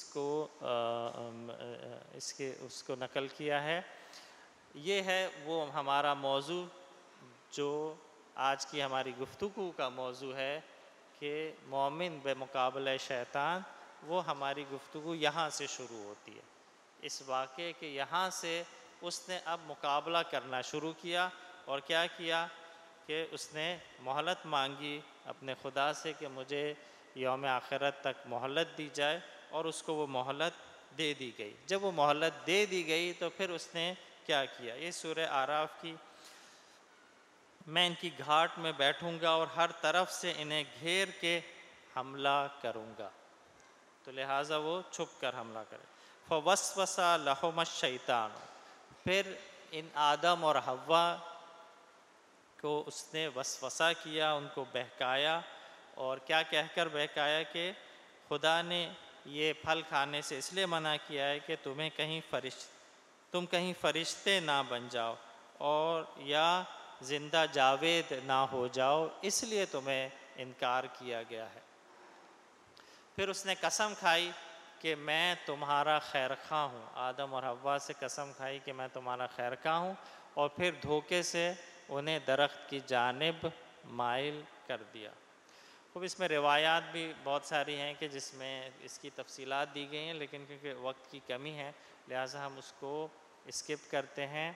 کو نقل کیا ہے۔ یہ ہے وہ ہمارا موضوع جو آج کی ہماری گفتگو کا موضوع ہے کہ مومن بمقابلہ شیطان، وہ ہماری گفتگو یہاں سے شروع ہوتی ہے، اس واقعے کے یہاں سے اس نے اب مقابلہ کرنا شروع کیا، اور کیا کیا کہ اس نے مہلت مانگی اپنے خدا سے کہ مجھے یوم آخرت تک مہلت دی جائے، اور اس کو وہ مہلت دے دی گئی۔ جب وہ مہلت دے دی گئی تو پھر اس نے کیا کیا؟ یہ سورہ اعراف کی، میں ان کی گھاٹ میں بیٹھوں گا اور ہر طرف سے انہیں گھیر کے حملہ کروں گا، تو لہٰذا وہ چھپ کر حملہ کرے۔ فَوَسْوَسَ لَهُمَا الشَّيْطَانُ، پھر ان آدم اور حوا کو اس نے وسوسہ کیا، ان کو بہکایا، اور کیا کہہ کر بہکایا کہ خدا نے یہ پھل کھانے سے اس لیے منع کیا ہے کہ تم کہیں فرشتے نہ بن جاؤ، اور یا زندہ جاوید نہ ہو جاؤ، اس لیے تمہیں انکار کیا گیا ہے۔ پھر اس نے قسم کھائی کہ میں تمہارا خیر خواہ ہوں، آدم اور حوا سے قسم کھائی کہ میں تمہارا خیر خواہ ہوں، اور پھر دھوکے سے انہیں درخت کی جانب مائل کر دیا۔ اب اس میں روایات بھی بہت ساری ہیں کہ جس میں اس کی تفصیلات دی گئی ہیں، لیکن کیونکہ وقت کی کمی ہے لہٰذا ہم اس کو اسکپ کرتے ہیں۔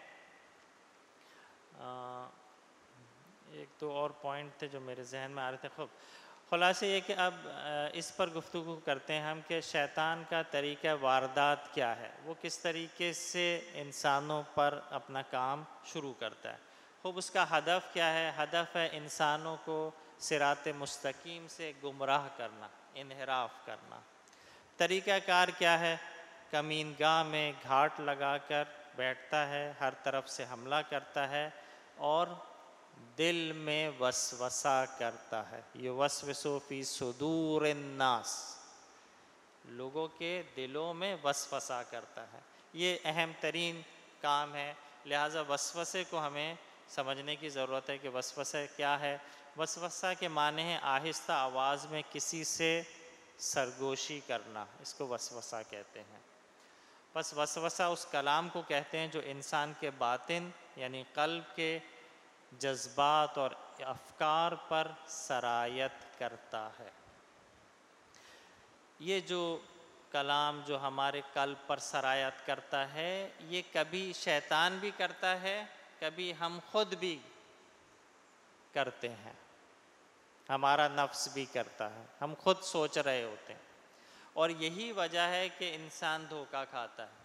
ایک دو اور پوائنٹ تھے جو میرے ذہن میں آ رہے تھے۔ خوب خلاصہ یہ کہ اب اس پر گفتگو کرتے ہیں ہم کہ شیطان کا طریقہ واردات کیا ہے، وہ کس طریقے سے انسانوں پر اپنا کام شروع کرتا ہے۔ خوب اس کا ہدف کیا ہے؟ ہدف ہے انسانوں کو صراط مستقیم سے گمراہ کرنا، انحراف کرنا۔ طریقہ کار کیا ہے؟ کمین گاہ میں گھاٹ لگا کر بیٹھتا ہے، ہر طرف سے حملہ کرتا ہے، اور دل میں وسوسہ کرتا ہے۔ یوسوس فی صدور الناس، لوگوں کے دلوں میں وسوسہ کرتا ہے۔ یہ اہم ترین کام ہے، لہٰذا وسوسے کو ہمیں سمجھنے کی ضرورت ہے کہ وسوسہ کیا ہے۔ وسوسہ کے معنی ہے آہستہ آواز میں کسی سے سرگوشی کرنا، اس کو وسوسہ کہتے ہیں۔ بس وسوسہ اس کلام کو کہتے ہیں جو انسان کے باطن یعنی قلب کے جذبات اور افکار پر سرایت کرتا ہے۔ یہ جو کلام جو ہمارے قلب پر سرایت کرتا ہے، یہ کبھی شیطان بھی کرتا ہے، کبھی ہم خود بھی کرتے ہیں، ہمارا نفس بھی کرتا ہے، ہم خود سوچ رہے ہوتے ہیں، اور یہی وجہ ہے کہ انسان دھوکہ کھاتا ہے،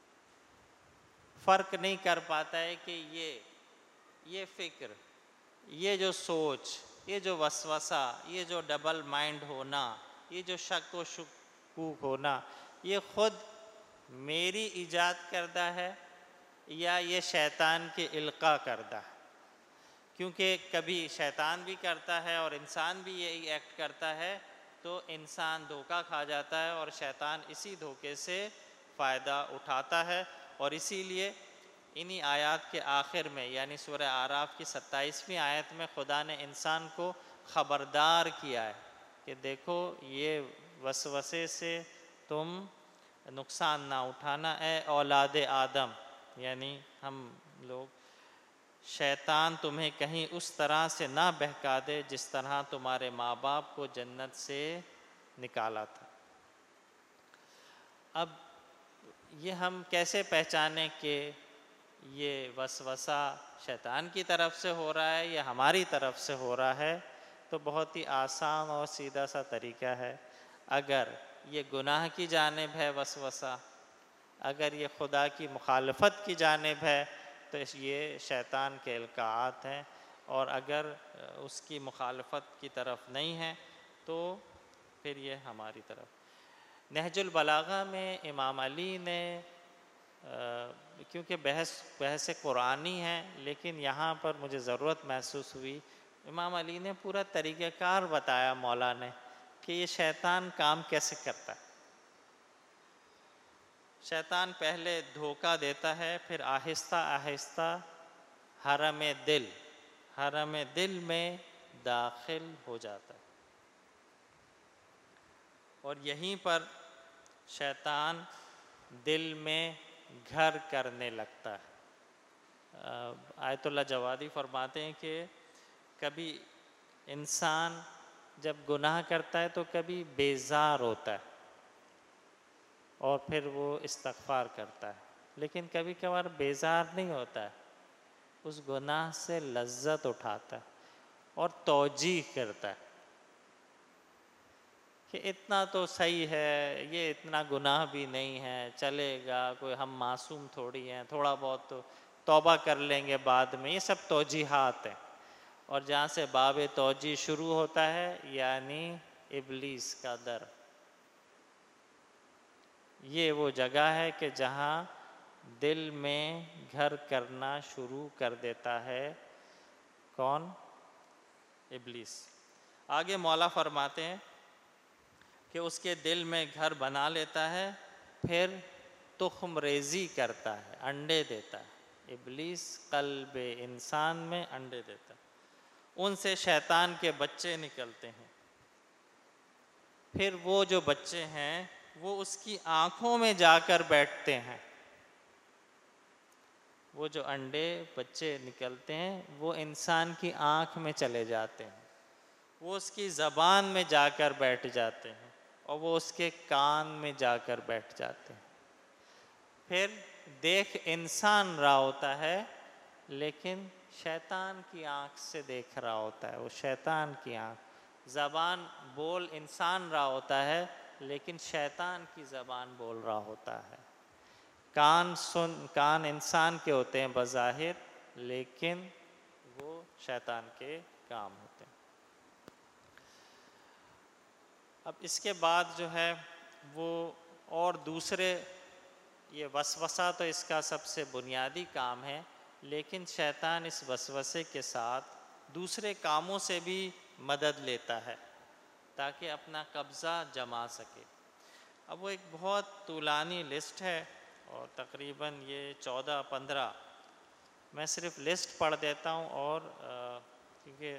فرق نہیں کر پاتا ہے کہ یہ فکر، یہ جو سوچ، یہ جو وسوسہ، یہ جو ڈبل مائنڈ ہونا، یہ جو شک و شکوک ہونا، یہ خود میری ایجاد کردہ ہے یا یہ شیطان کے القاء کردہ ہے. کیونکہ کبھی شیطان بھی کرتا ہے اور انسان بھی یہی ایکٹ کرتا ہے، تو انسان دھوکہ کھا جاتا ہے اور شیطان اسی دھوکے سے فائدہ اٹھاتا ہے. اور اسی لیے انہی آیات کے آخر میں یعنی سورہ اعراف کی 27ویں آیت میں خدا نے انسان کو خبردار کیا ہے کہ دیکھو یہ وسوسے سے تم نقصان نہ اٹھانا اے اولاد آدم، یعنی ہم لوگ، شیطان تمہیں کہیں اس طرح سے نہ بہکا دے جس طرح تمہارے ماں باپ کو جنت سے نکالا تھا. اب یہ ہم کیسے پہچانیں کہ یہ وسوسہ شیطان کی طرف سے ہو رہا ہے یا ہماری طرف سے ہو رہا ہے؟ تو بہت ہی آسان اور سیدھا سا طریقہ ہے. اگر یہ گناہ کی جانب ہے وسوسہ، اگر یہ خدا کی مخالفت کی جانب ہے تو یہ شیطان کے القاعات ہیں، اور اگر اس کی مخالفت کی طرف نہیں ہے تو پھر یہ ہماری طرف. نہج البلاغہ میں امام علی نے کیونکہ بحث قرآنی ہے لیکن یہاں پر مجھے ضرورت محسوس ہوئی، امام علی نے پورا طریقہ کار بتایا مولا نے کہ یہ شیطان کام کیسے کرتا ہے. شیطان پہلے دھوکہ دیتا ہے، پھر آہستہ آہستہ حرم دل میں داخل ہو جاتا ہے، اور یہیں پر شیطان دل میں گھر کرنے لگتا ہے. آیت اللہ جوادی فرماتے ہیں کہ کبھی انسان جب گناہ کرتا ہے تو کبھی بیزار ہوتا ہے اور پھر وہ استغفار کرتا ہے، لیکن کبھی کبھار بیزار نہیں ہوتا ہے، اس گناہ سے لذت اٹھاتا ہے اور توجیہ کرتا ہے کہ اتنا تو صحیح ہے، یہ اتنا گناہ بھی نہیں ہے، چلے گا، کوئی ہم معصوم تھوڑی ہیں، تھوڑا بہت تو توبہ کر لیں گے بعد میں. یہ سب توجیہات ہیں، اور جہاں سے باب توجیہ شروع ہوتا ہے یعنی ابلیس کا در، یہ وہ جگہ ہے کہ جہاں دل میں گھر کرنا شروع کر دیتا ہے. کون؟ ابلیس. آگے مولا فرماتے ہیں کہ اس کے دل میں گھر بنا لیتا ہے، پھر تخم ریزی کرتا ہے، انڈے دیتا ہے. ابلیس قلب انسان میں انڈے دیتا ہے، ان سے شیطان کے بچے نکلتے ہیں. پھر وہ جو بچے ہیں وہ اس کی آنکھوں میں جا کر بیٹھتے ہیں. وہ جو انڈے بچے نکلتے ہیں وہ انسان کی آنکھ میں چلے جاتے ہیں، وہ اس کی زبان میں جا کر بیٹھ جاتے ہیں، اور وہ اس کے کان میں جا کر بیٹھ جاتے ہیں. پھر دیکھ انسان رہا ہوتا ہے لیکن شیطان کی آنکھ سے دیکھ رہا ہوتا ہے، وہ شیطان کی آنکھ. زبان بول انسان رہا ہوتا ہے لیکن شیطان کی زبان بول رہا ہوتا ہے. کان انسان کے ہوتے ہیں بظاہر، لیکن وہ شیطان کے کام ہوتے ہیں. اب اس کے بعد جو ہے وہ اور دوسرے، یہ وسوسہ تو اس کا سب سے بنیادی کام ہے، لیکن شیطان اس وسوسے کے ساتھ دوسرے کاموں سے بھی مدد لیتا ہے تاکہ اپنا قبضہ جما سکے. اب وہ ایک بہت طولانی لسٹ ہے اور تقریباً یہ 14-15، میں صرف لسٹ پڑھ دیتا ہوں. اور کیونکہ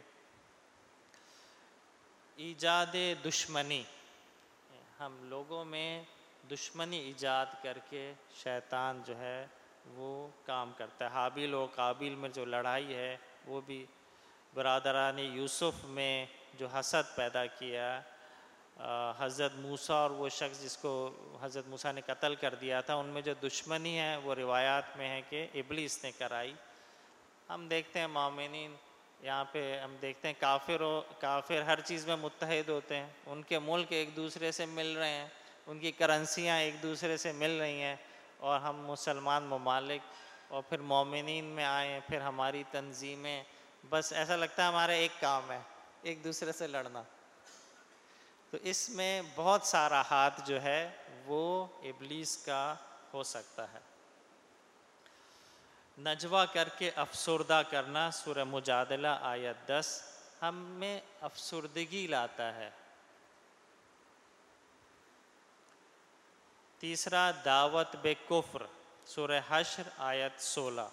ایجاد دشمنی، ہم لوگوں میں دشمنی ایجاد کر کے شیطان جو ہے وہ کام کرتا ہے. حابیل و قابیل میں جو لڑائی ہے وہ بھی، برادران یوسف میں جو حسد پیدا کیا، حضرت موسیٰ اور وہ شخص جس کو حضرت موسیٰ نے قتل کر دیا تھا، ان میں جو دشمنی ہے وہ روایات میں ہے کہ ابلیس نے کرائی. ہم دیکھتے ہیں مومنین یہاں پہ ہم دیکھتے ہیں کافر ہر چیز میں متحد ہوتے ہیں، ان کے ملک ایک دوسرے سے مل رہے ہیں، ان کی کرنسیاں ایک دوسرے سے مل رہی ہیں، اور ہم مسلمان ممالک اور پھر مومنین میں آئے، پھر ہماری تنظیمیں، بس ایسا لگتا ہے ہمارا ایک کام ہے، ایک دوسرے سے لڑنا۔ تو اس میں بہت سارا ہاتھ جو ہے وہ ابلیس کا ہو سکتا ہے۔ نجوا کر کے افسردہ کرنا، سورہ مجادلہ آیت 10، ہم میں افسردگی لاتا ہے۔ تیسرا دعوت بے کفر، سورہ حشر آیت 16،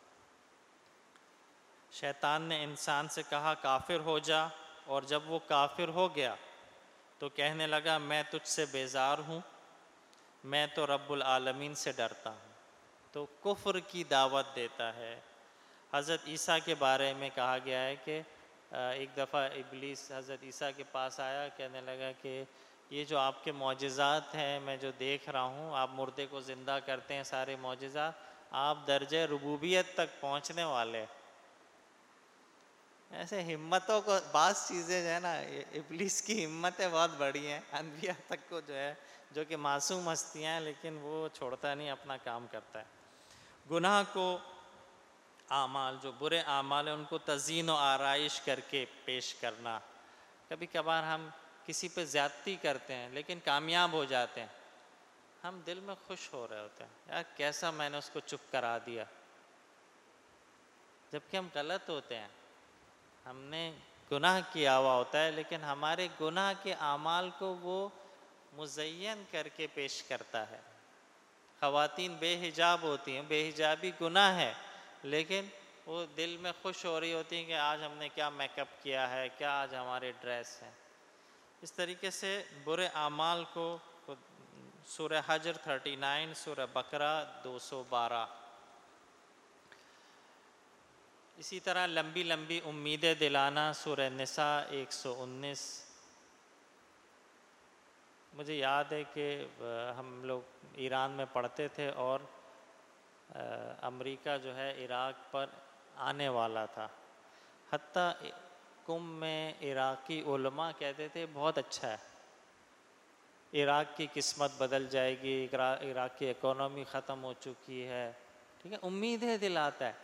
شیطان نے انسان سے کہا کافر ہو جا، اور جب وہ کافر ہو گیا تو کہنے لگا میں تجھ سے بیزار ہوں، میں تو رب العالمین سے ڈرتا ہوں۔ تو کفر کی دعوت دیتا ہے۔ حضرت عیسیٰ کے بارے میں کہا گیا ہے کہ ایک دفعہ ابلیس حضرت عیسیٰ کے پاس آیا، کہنے لگا کہ یہ جو آپ کے معجزات ہیں میں جو دیکھ رہا ہوں، آپ مردے کو زندہ کرتے ہیں، سارے معجزات، آپ درجہ ربوبیت تک پہنچنے والے۔ ایسے ہمتوں کو، بعض چیزیں جو ہے نا، ابلیس کی ہمتیں بہت بڑی ہیں، انبیاء تک کو جو ہے، جو کہ معصوم ہستیاں ہیں، لیکن وہ چھوڑتا نہیں، اپنا کام کرتا ہے۔ گناہ کو، اعمال جو برے اعمال ہیں ان کو تزیین و آرائش کر کے پیش کرنا۔ کبھی کبھار ہم کسی پہ زیادتی کرتے ہیں لیکن کامیاب ہو جاتے ہیں، ہم دل میں خوش ہو رہے ہوتے ہیں، یار کیسا میں نے اس کو چپ کرا دیا، جبکہ ہم غلط ہوتے ہیں، ہم نے گناہ کیا ہوا ہوتا ہے، لیکن ہمارے گناہ کے اعمال کو وہ مزین کر کے پیش کرتا ہے۔ خواتین بے حجاب ہوتی ہیں، بے حجابی گناہ ہے، لیکن وہ دل میں خوش ہو رہی ہوتی ہیں کہ آج ہم نے کیا میک اپ کیا ہے، کیا آج ہمارے ڈریس ہیں۔ اس طریقے سے برے اعمال کو، سورہ حجر 39، سورہ بقرہ 212۔ اسی طرح لمبی لمبی امیدیں دلانا، سورہ نساء 119۔ مجھے یاد ہے کہ ہم لوگ ایران میں پڑھتے تھے، اور امریکہ جو ہے عراق پر آنے والا تھا، حتیٰ قم میں عراقی علماء کہتے تھے بہت اچھا ہے، عراق کی قسمت بدل جائے گی، عراق کی اکانومی ختم ہو چکی ہے، ٹھیک ہے، امیدیں دلاتا ہے۔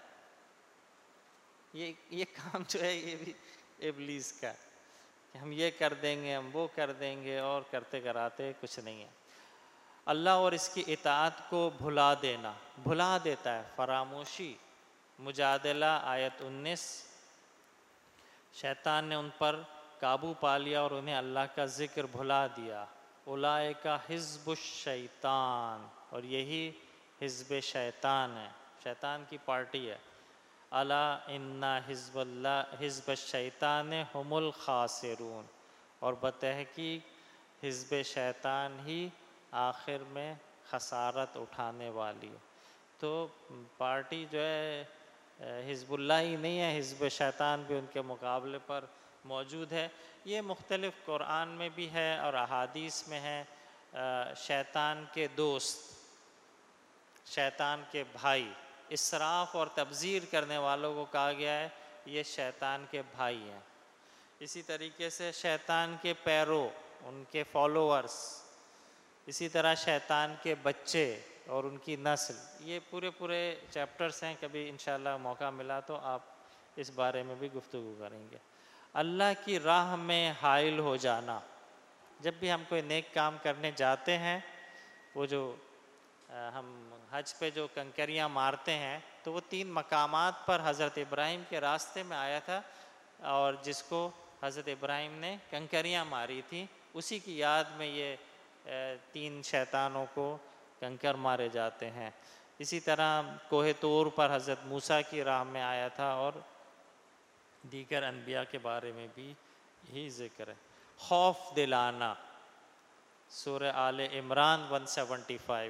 یہ کام جو ہے یہ بھی ابلیس کا، کہ ہم یہ کر دیں گے، ہم وہ کر دیں گے، اور کرتے کراتے کچھ نہیں ہے۔ اللہ اور اس کی اطاعت کو بھلا دینا، بھلا دیتا ہے، فراموشی، مجادلہ آیت 19، شیطان نے ان پر قابو پا لیا اور انہیں اللہ کا ذکر بھلا دیا۔ اولئک حزب الشیطان، اور یہی حزب شیطان ہے، شیطان کی پارٹی ہے۔ الا ان حزب الشیطان هم الخاسرون، اور بتحقیق حزب شیطان ہی آخر میں خسارت اٹھانے والی ہے۔ تو پارٹی جو ہے حزب اللہ ہی نہیں ہے، حزب شیطان بھی ان کے مقابلے پر موجود ہے۔ یہ مختلف قرآن میں بھی ہے اور احادیث میں ہے۔ شیطان کے دوست، شیطان کے بھائی، اسراف اور تبذیر کرنے والوں کو کہا گیا ہے یہ شیطان کے بھائی ہیں۔ اسی طریقے سے شیطان کے پیرو، ان کے فالوورز، اسی طرح شیطان کے بچے اور ان کی نسل، یہ پورے چیپٹرز ہیں، کبھی انشاءاللہ موقع ملا تو آپ اس بارے میں بھی گفتگو کریں گے۔ اللہ کی راہ میں حائل ہو جانا، جب بھی ہم کوئی نیک کام کرنے جاتے ہیں، وہ جو ہم حج پہ جو کنکریاں مارتے ہیں، تو وہ 3 مقامات پر حضرت ابراہیم کے راستے میں آیا تھا، اور جس کو حضرت ابراہیم نے کنکریاں ماری تھیں، اسی کی یاد میں یہ 3 شیطانوں کو کنکر مارے جاتے ہیں۔ اسی طرح کوہ طور پر حضرت موسیٰ کی راہ میں آیا تھا، اور دیگر انبیاء کے بارے میں بھی یہی ذکر ہے۔ خوف دلانا، سورہ آل عمران 175۔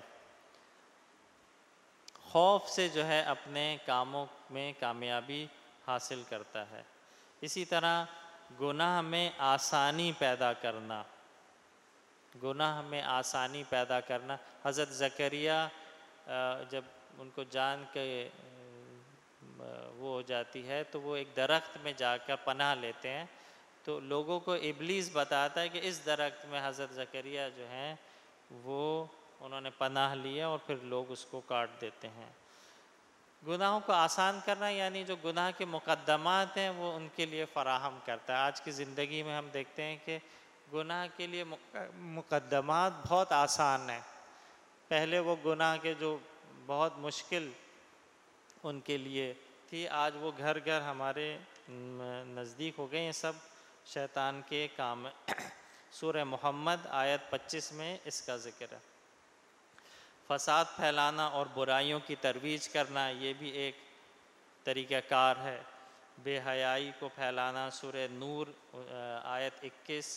خوف سے جو ہے اپنے کاموں میں کامیابی حاصل کرتا ہے۔ اسی طرح گناہ میں آسانی پیدا کرنا، گناہ میں آسانی پیدا کرنا، حضرت زکریا جب ان کو جان کے وہ ہو جاتی ہے تو وہ ایک درخت میں جا کر پناہ لیتے ہیں. تو لوگوں کو ابلیس بتاتا ہے کہ اس درخت میں حضرت زکریا جو ہیں وہ انہوں نے پناہ لیا اور پھر لوگ اس کو کاٹ دیتے ہیں. گناہوں کو آسان کرنا یعنی جو گناہ کے مقدمات ہیں وہ ان کے لیے فراہم کرتا ہے. آج کی زندگی میں ہم دیکھتے ہیں کہ گناہ کے لیے مقدمات بہت آسان ہیں. پہلے وہ گناہ کے جو بہت مشکل ان کے لیے تھی، آج وہ گھر گھر ہمارے نزدیک ہو گئے ہیں. سب شیطان کے کام ہے. سورہ محمد آیت 25 میں اس کا ذکر ہے. فساد پھیلانا اور برائیوں کی ترویج کرنا یہ بھی ایک طریقہ کار ہے. بے حیائی کو پھیلانا سورہ نور آیت 21.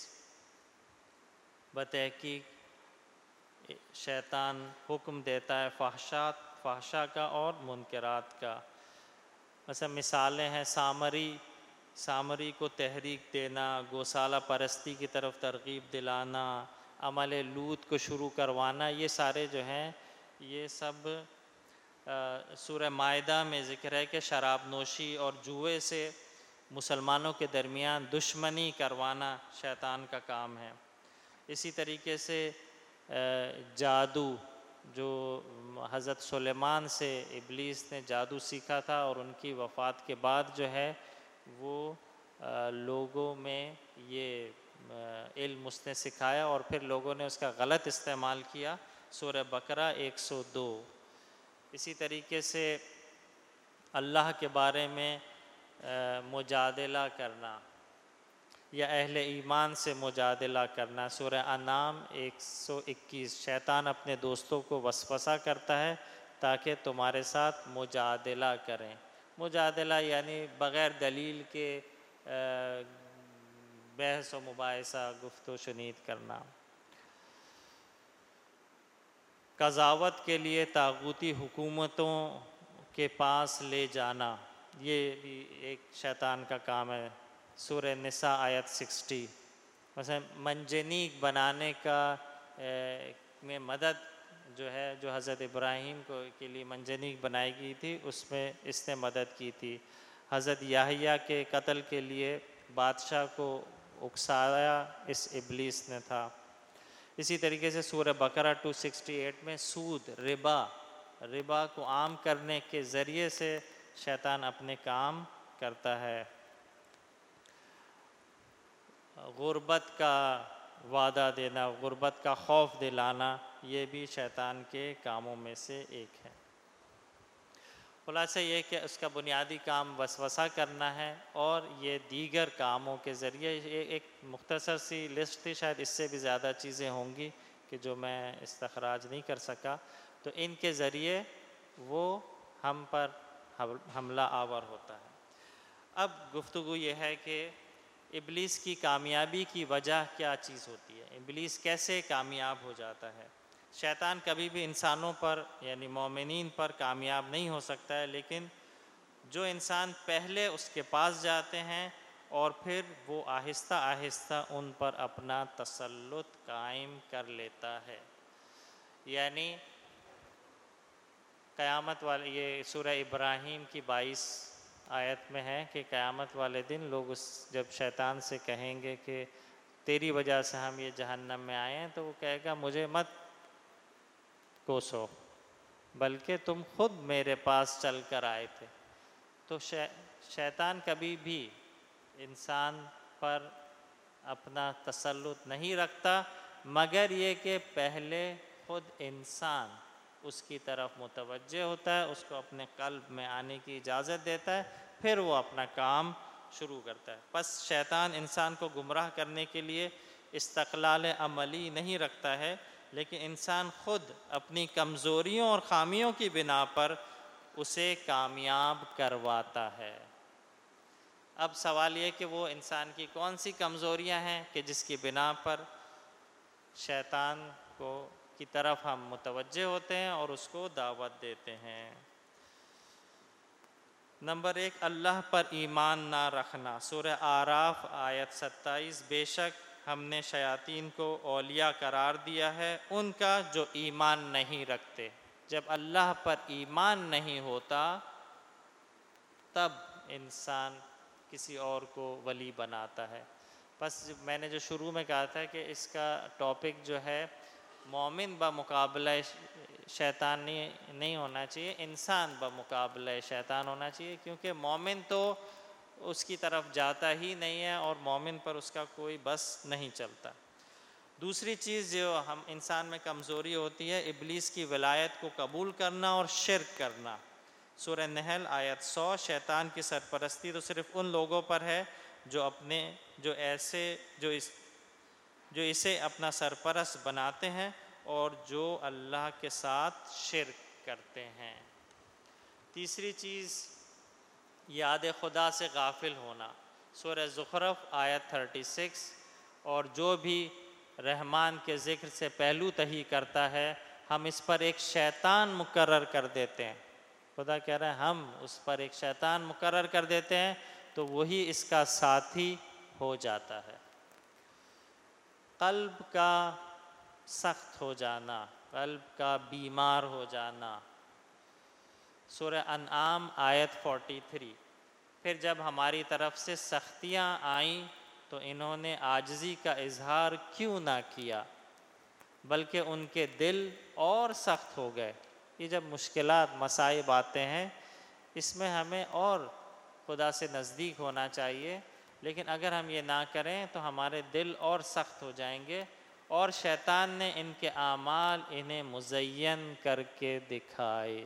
بتحقیق شیطان حکم دیتا ہے فحشا کا اور منکرات کا. مثلا مثالیں ہیں سامری کو تحریک دینا، گوسالہ پرستی کی طرف ترغیب دلانا، عمل لوط کو شروع کروانا. یہ سارے جو ہیں یہ سب سورہ مائدہ میں ذکر ہے کہ شراب نوشی اور جوئے سے مسلمانوں کے درمیان دشمنی کروانا شیطان کا کام ہے. اسی طریقے سے جادو، جو حضرت سلیمان سے ابلیس نے جادو سیکھا تھا اور ان کی وفات کے بعد جو ہے وہ لوگوں میں یہ علم اس نے سکھایا اور پھر لوگوں نے اس کا غلط استعمال کیا. سورہ بقرہ 102. اسی طریقے سے اللہ کے بارے میں مجادلہ کرنا یا اہل ایمان سے مجادلہ کرنا. سورہ انعام 121. شیطان اپنے دوستوں کو وسوسہ کرتا ہے تاکہ تمہارے ساتھ مجادلہ کریں. مجادلہ یعنی بغیر دلیل کے بحث و مباحثہ، گفت و شنید کرنا. قضاوت کے لیے طاغوتی حکومتوں کے پاس لے جانا یہ بھی ایک شیطان کا کام ہے. سورہ نساء آیت 60. مثلا منجنیق بنانے کا میں مدد جو ہے، جو حضرت ابراہیم کے لیے منجنیق بنائی گئی تھی اس میں اس نے مدد کی تھی. حضرت یحییٰ کے قتل کے لیے بادشاہ کو اکسایا اس ابلیس نے تھا. اسی طریقے سے سورہ بقرہ 268 میں سود، ربا کو عام کرنے کے ذریعے سے شیطان اپنے کام کرتا ہے. غربت کا وعدہ دینا، غربت کا خوف دلانا یہ بھی شیطان کے کاموں میں سے ایک ہے. خلاصہ یہ کہ اس کا بنیادی کام وسوسہ کرنا ہے اور یہ دیگر کاموں کے ذریعے، ایک مختصر سی لسٹ تھی، شاید اس سے بھی زیادہ چیزیں ہوں گی کہ جو میں استخراج نہیں کر سکا، تو ان کے ذریعے وہ ہم پر حملہ آور ہوتا ہے. اب گفتگو یہ ہے کہ ابلیس کی کامیابی کی وجہ کیا چیز ہوتی ہے، ابلیس کیسے کامیاب ہو جاتا ہے. شیطان کبھی بھی انسانوں پر یعنی مومنین پر کامیاب نہیں ہو سکتا ہے، لیکن جو انسان پہلے اس کے پاس جاتے ہیں اور پھر وہ آہستہ آہستہ ان پر اپنا تسلط قائم کر لیتا ہے. یعنی قیامت والے، یہ سورہ ابراہیم کی 22 آیت میں ہے کہ قیامت والے دن لوگ جب شیطان سے کہیں گے کہ تیری وجہ سے ہم یہ جہنم میں آئے ہیں، تو وہ کہے گا مجھے مت کوسو، بلکہ تم خود میرے پاس چل کر آئے تھے. تو شیطان کبھی بھی انسان پر اپنا تسلط نہیں رکھتا، مگر یہ کہ پہلے خود انسان اس کی طرف متوجہ ہوتا ہے، اس کو اپنے قلب میں آنے کی اجازت دیتا ہے، پھر وہ اپنا کام شروع کرتا ہے. بس شیطان انسان کو گمراہ کرنے کے لیے استقلال عملی نہیں رکھتا ہے، لیکن انسان خود اپنی کمزوریوں اور خامیوں کی بنا پر اسے کامیاب کرواتا ہے. اب سوال یہ کہ وہ انسان کی کون سی کمزوریاں ہیں کہ جس کی بنا پر شیطان کی طرف ہم متوجہ ہوتے ہیں اور اس کو دعوت دیتے ہیں. نمبر 1، اللہ پر ایمان نہ رکھنا. سورہ اعراف آیت 27. بے شک ہم نے شیاطین کو اولیاء قرار دیا ہے ان کا جو ایمان نہیں رکھتے. جب اللہ پر ایمان نہیں ہوتا تب انسان کسی اور کو ولی بناتا ہے۔ بس میں نے جو شروع میں کہا تھا کہ اس کا ٹاپک جو ہے مومن بمقابلہ شیطان نہیں ہونا چاہیے، انسان بمقابلہ شیطان ہونا چاہیے، کیونکہ مومن تو اس کی طرف جاتا ہی نہیں ہے اور مومن پر اس کا کوئی بس نہیں چلتا۔ دوسری چیز جو ہم انسان میں کمزوری ہوتی ہے، ابلیس کی ولایت کو قبول کرنا اور شرک کرنا۔ سورہ نحل آیت 100، شیطان کی سرپرستی تو صرف ان لوگوں پر ہے جو اسے اپنا سرپرست بناتے ہیں اور جو اللہ کے ساتھ شرک کرتے ہیں۔ تیسری چیز یاد خدا سے غافل ہونا، سورہ زخرف آیت 36، اور جو بھی رحمان کے ذکر سے پہلو تہی کرتا ہے ہم اس پر ایک شیطان مقرر کر دیتے ہیں۔ خدا کہہ رہا ہے ہم اس پر ایک شیطان مقرر کر دیتے ہیں تو وہی اس کا ساتھی ہو جاتا ہے۔ قلب کا سخت ہو جانا، قلب کا بیمار ہو جانا، سورہ انعام آیت 43، پھر جب ہماری طرف سے سختیاں آئیں تو انہوں نے عاجزی کا اظہار کیوں نہ کیا بلکہ ان کے دل اور سخت ہو گئے۔ یہ جب مشکلات مصائب آتے ہیں اس میں ہمیں اور خدا سے نزدیک ہونا چاہیے، لیکن اگر ہم یہ نہ کریں تو ہمارے دل اور سخت ہو جائیں گے، اور شیطان نے ان کے اعمال انہیں مزین کر کے دکھائے۔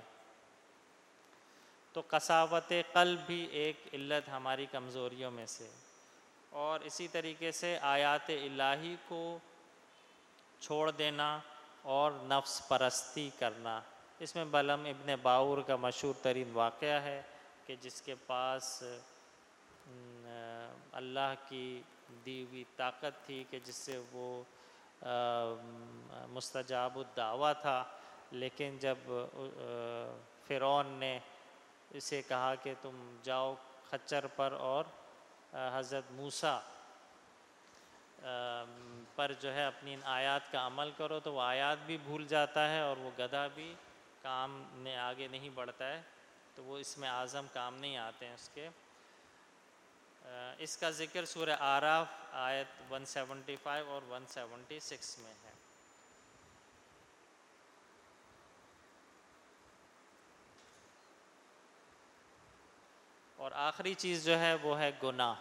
تو قساوت قلب بھی ایک علت ہماری کمزوریوں میں سے، اور اسی طریقے سے آیات الہی کو چھوڑ دینا اور نفس پرستی کرنا۔ اس میں بلعم ابن باور کا مشہور ترین واقعہ ہے کہ جس کے پاس اللہ کی دی ہوئی طاقت تھی کہ جس سے وہ مستجاب الدعویٰ تھا، لیکن جب فرعون نے اسے کہا کہ تم جاؤ خچر پر اور حضرت موسیٰ پر جو ہے اپنی ان آیات کا عمل کرو، تو وہ آیات بھی بھول جاتا ہے اور وہ گدھا بھی کام میں آگے نہیں بڑھتا ہے، تو وہ اس میں اعظم کام نہیں آتے ہیں اس کے۔ اس کا ذکر سورہ اعراف آیت 175 اور 176 میں ہے۔ اور آخری چیز جو ہے وہ ہے گناہ۔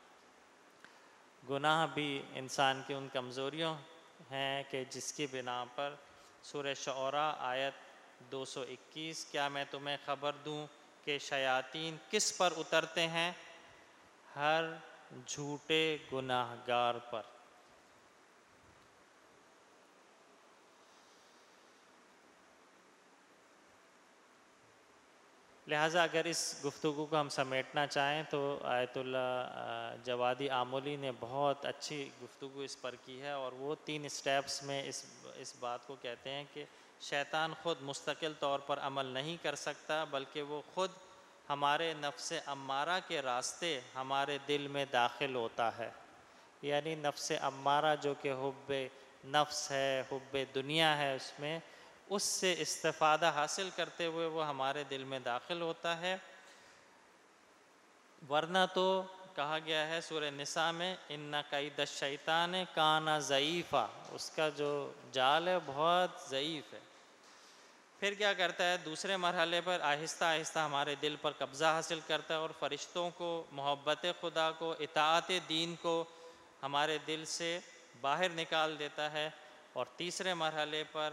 گناہ بھی انسان کی ان کمزوریوں ہیں کہ جس کی بنا پر سورہ شعراء آیت 221، کیا میں تمہیں خبر دوں کہ شیاطین کس پر اترتے ہیں؟ ہر جھوٹے گناہ گار پر۔ لہٰذا اگر اس گفتگو کو ہم سمیٹنا چاہیں تو آیت اللہ جوادی آمولی نے بہت اچھی گفتگو اس پر کی ہے، اور وہ 3 اسٹیپس میں اس بات کو کہتے ہیں کہ شیطان خود مستقل طور پر عمل نہیں کر سکتا، بلکہ وہ خود ہمارے نفس امارہ کے راستے ہمارے دل میں داخل ہوتا ہے۔ یعنی نفس امارہ جو کہ حب نفس ہے، حب دنیا ہے، اس سے استفادہ حاصل کرتے ہوئے وہ ہمارے دل میں داخل ہوتا ہے، ورنہ تو کہا گیا ہے سورہ نساء میں ان کید الشیطان کان ضعیفا، اس کا جو جال ہے بہت ضعیف ہے۔ پھر کیا کرتا ہے؟ دوسرے مرحلے پر آہستہ آہستہ ہمارے دل پر قبضہ حاصل کرتا ہے اور فرشتوں کو، محبت خدا کو، اطاعت دین کو ہمارے دل سے باہر نکال دیتا ہے، اور تیسرے مرحلے پر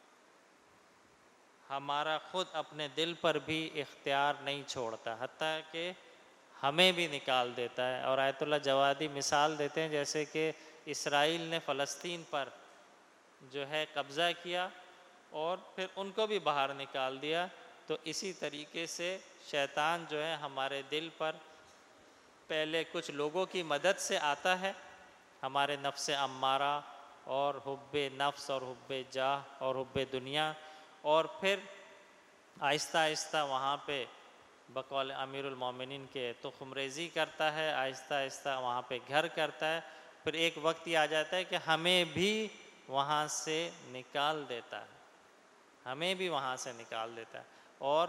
ہمارا خود اپنے دل پر بھی اختیار نہیں چھوڑتا، حتیٰ کہ ہمیں بھی نکال دیتا ہے۔ اور آیت اللہ جوادی مثال دیتے ہیں جیسے کہ اسرائیل نے فلسطین پر جو ہے قبضہ کیا اور پھر ان کو بھی باہر نکال دیا، تو اسی طریقے سے شیطان جو ہے ہمارے دل پر پہلے کچھ لوگوں کی مدد سے آتا ہے، ہمارے نفس امارہ اور حب نفس اور حب جاہ اور حب دنیا، اور پھر آہستہ آہستہ وہاں پہ بقول امیر المومنین کے تخم ریزی کرتا ہے، آہستہ آہستہ وہاں پہ گھر کرتا ہے، پھر ایک وقت یہ آ جاتا ہے کہ ہمیں بھی وہاں سے نکال دیتا ہے، ہمیں بھی وہاں سے نکال دیتا ہے، اور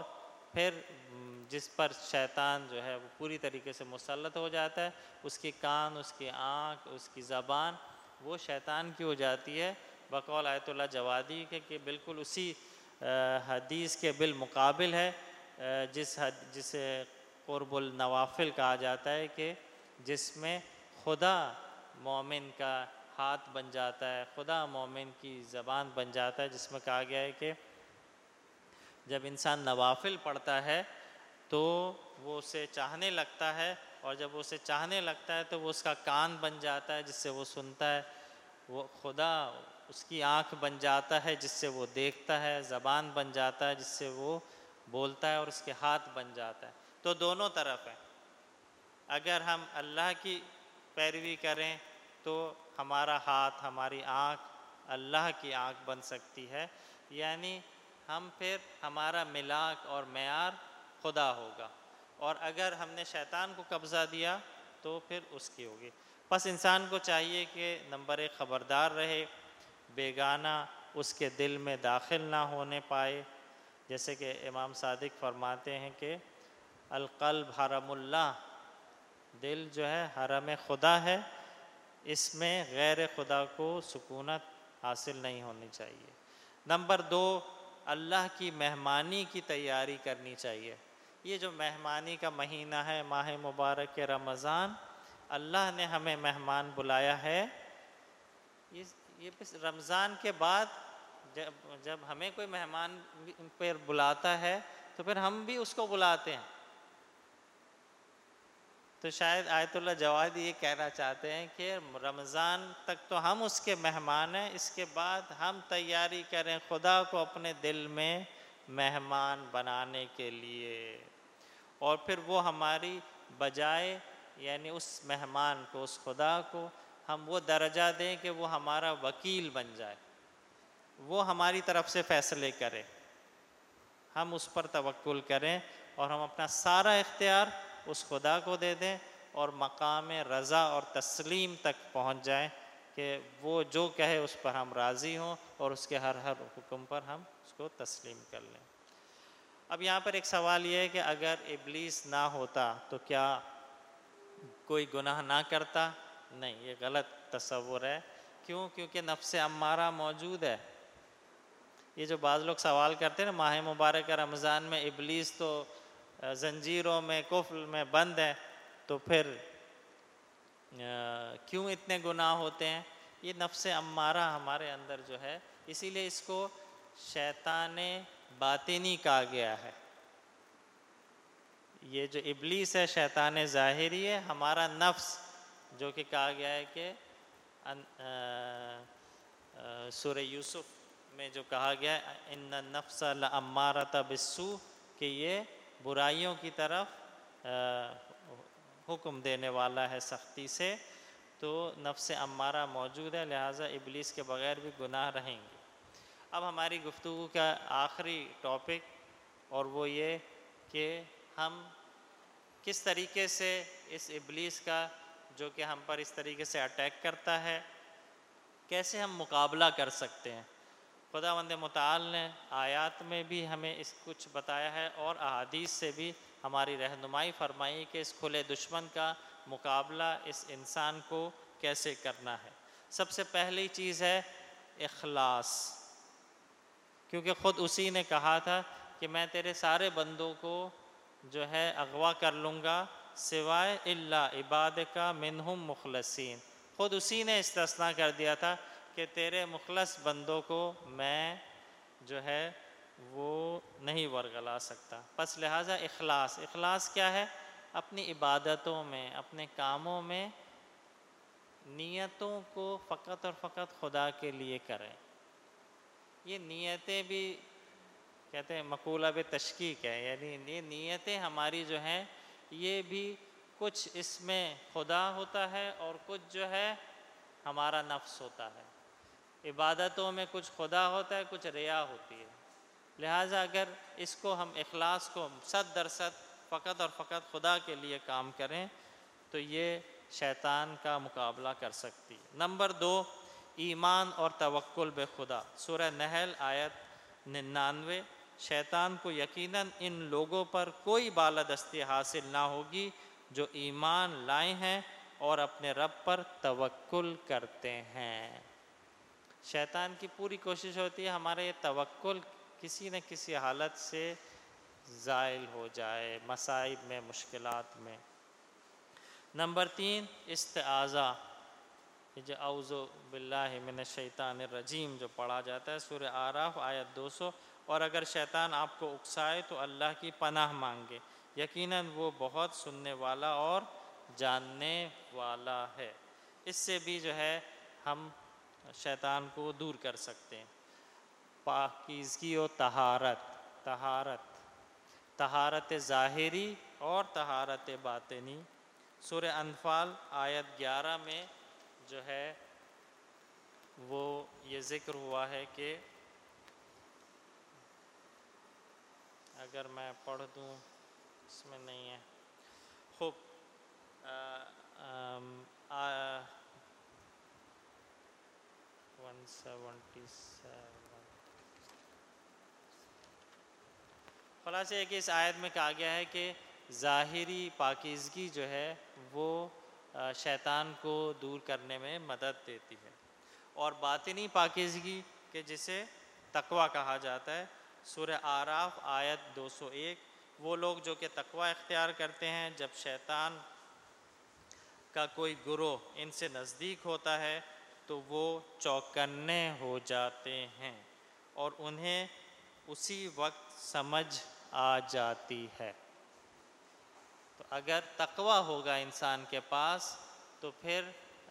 پھر جس پر شیطان جو ہے وہ پوری طریقے سے مسلط ہو جاتا ہے، اس کی کان، اس کی آنکھ، اس کی زبان وہ شیطان کی ہو جاتی ہے، بقول آیت اللہ جوادی کے کہ بالکل اسی حدیث کے بالمقابل ہے، جسے قرب النوافل کہا جاتا ہے، کہ جس میں خدا مومن کا ہاتھ بن جاتا ہے، خدا مومن کی زبان بن جاتا ہے، جس میں کہا گیا ہے کہ جب انسان نوافل پڑھتا ہے تو وہ اسے چاہنے لگتا ہے، اور جب وہ اسے چاہنے لگتا ہے تو وہ اس کا کان بن جاتا ہے جس سے وہ سنتا ہے، وہ خدا اس کی آنکھ بن جاتا ہے جس سے وہ دیکھتا ہے، زبان بن جاتا ہے جس سے وہ بولتا ہے، اور اس کے ہاتھ بن جاتا ہے۔ تو دونوں طرف ہیں، اگر ہم اللہ کی پیروی کریں تو ہمارا ہاتھ، ہماری آنکھ اللہ کی آنکھ بن سکتی ہے، یعنی ہم پھر ہمارا ملاک اور معیار خدا ہوگا، اور اگر ہم نے شیطان کو قبضہ دیا تو پھر اس کی ہوگی۔ پس انسان کو چاہیے کہ نمبر ایک خبردار رہے، بیگانہ اس کے دل میں داخل نہ ہونے پائے، جیسے کہ امام صادق فرماتے ہیں کہ القلب حرم اللہ، دل جو ہے حرم خدا ہے، اس میں غیر خدا کو سکونت حاصل نہیں ہونی چاہیے۔ نمبر دو، اللہ کی مہمانی کی تیاری کرنی چاہیے۔ یہ جو مہمانی کا مہینہ ہے، ماہ مبارک رمضان، اللہ نے ہمیں مہمان بلایا ہے۔ یہ رمضان کے بعد جب ہمیں کوئی مہمان پہ بلاتا ہے تو پھر ہم بھی اس کو بلاتے ہیں۔ تو شاید آیت اللہ جوادی یہ کہنا چاہتے ہیں کہ رمضان تک تو ہم اس کے مہمان ہیں، اس کے بعد ہم تیاری کریں خدا کو اپنے دل میں مہمان بنانے کے لیے، اور پھر وہ ہماری بجائے، یعنی اس مہمان کو، اس خدا کو ہم وہ درجہ دیں کہ وہ ہمارا وکیل بن جائے، وہ ہماری طرف سے فیصلے کرے، ہم اس پر توکل کریں اور ہم اپنا سارا اختیار اس خدا کو دے دیں، اور مقام رضا اور تسلیم تک پہنچ جائیں کہ وہ جو کہے اس پر ہم راضی ہوں، اور اس کے ہر حکم پر ہم اس کو تسلیم کر لیں۔ اب یہاں پر ایک سوال یہ ہے کہ اگر ابلیس نہ ہوتا تو کیا کوئی گناہ نہ کرتا؟ نہیں، یہ غلط تصور ہے۔ کیوں؟ کیونکہ نفس امارہ موجود ہے۔ یہ جو بعض لوگ سوال کرتے ہیں نا، ماہ مبارک رمضان میں ابلیس تو زنجیروں میں، کفر میں بند ہے، تو پھر کیوں اتنے گناہ ہوتے ہیں؟ یہ نفس امارہ ہمارے اندر جو ہے، اسی لیے اس کو شیطان باطنی کہا گیا ہے۔ یہ جو ابلیس ہے شیطان ظاہری ہے، ہمارا نفس جو کہ کہا گیا ہے کہ سورہ یوسف میں جو کہا گیا ہے ان النفس لامارۃ بالسوء، کہ یہ برائیوں کی طرف حکم دینے والا ہے سختی سے، تو نفس امارہ موجود ہے، لہٰذا ابلیس کے بغیر بھی گناہ رہیں گے۔ اب ہماری گفتگو کا آخری ٹاپک، اور وہ یہ کہ ہم کس طریقے سے اس ابلیس کا جو کہ ہم پر اس طریقے سے اٹیک کرتا ہے، کیسے ہم مقابلہ کر سکتے ہیں۔ خداوند متعال نے آیات میں بھی ہمیں اس کچھ بتایا ہے، اور احادیث سے بھی ہماری رہنمائی فرمائی کہ اس کھلے دشمن کا مقابلہ اس انسان کو کیسے کرنا ہے۔ سب سے پہلی چیز ہے اخلاص، کیونکہ خود اسی نے کہا تھا کہ میں تیرے سارے بندوں کو جو ہے اغوا کر لوں گا سوائے الا عبادک منہم مخلصین۔ خود اسی نے استثناء کر دیا تھا کہ تیرے مخلص بندوں کو میں جو ہے وہ نہیں ورگلا سکتا۔ پس لہٰذا اخلاص کیا ہے؟ اپنی عبادتوں میں، اپنے کاموں میں نیتوں کو فقط اور فقط خدا کے لیے کریں۔ یہ نیتیں بھی کہتے ہیں مقولہ بتشکیک ہے، یعنی یہ نیتیں ہماری جو ہیں یہ بھی کچھ اس میں خدا ہوتا ہے اور کچھ جو ہے ہمارا نفس ہوتا ہے۔ عبادتوں میں کچھ خدا ہوتا ہے، کچھ ریا ہوتی ہے، لہٰذا اگر اس کو ہم اخلاص کو 100% فقط اور فقط خدا کے لیے کام کریں تو یہ شیطان کا مقابلہ کر سکتی ہے۔ نمبر 2، ایمان اور توکل بخدا۔ سورہ نحل آیت 99، شیطان کو یقیناً ان لوگوں پر کوئی بالادستی حاصل نہ ہوگی جو ایمان لائے ہیں اور اپنے رب پر توکل کرتے ہیں۔ شیطان کی پوری کوشش ہوتی ہے ہمارا یہ توکل کسی نہ کسی حالت سے زائل ہو جائے، مصائب میں، مشکلات میں۔ نمبر 3 استعاذہ، یہ جو اعوذ باللہ من الشیطان الرجیم جو پڑھا جاتا ہے سورہ اعراف آیت 200، اور اگر شیطان آپ کو اکسائے تو اللہ کی پناہ مانگے، یقیناً وہ بہت سننے والا اور جاننے والا ہے۔ اس سے بھی جو ہے ہم شیطان کو دور کر سکتے ہیں۔ پاکیزگی و طہارت ظاہری اور طہارت باطنی۔ سورہ انفال آیت 11 میں جو ہے وہ یہ ذکر ہوا ہے کہ اگر میں پڑھ دوں اس میں نہیں ہے، خوب 177 خلاصہ ہے کہ اس آیت میں کہا گیا ہے کہ ظاہری پاکیزگی جو ہے وہ شیطان کو دور کرنے میں مدد دیتی ہے، اور باطنی پاکیزگی کہ جسے تقویٰ کہا جاتا ہے، سورہ اعراف آیت 201، وہ لوگ جو کہ تقویٰ اختیار کرتے ہیں جب شیطان کا کوئی گروہ ان سے نزدیک ہوتا ہے تو وہ چوکنے ہو جاتے ہیں اور انہیں اسی وقت سمجھ آ جاتی ہے۔ تو اگر تقویٰ ہوگا انسان کے پاس تو پھر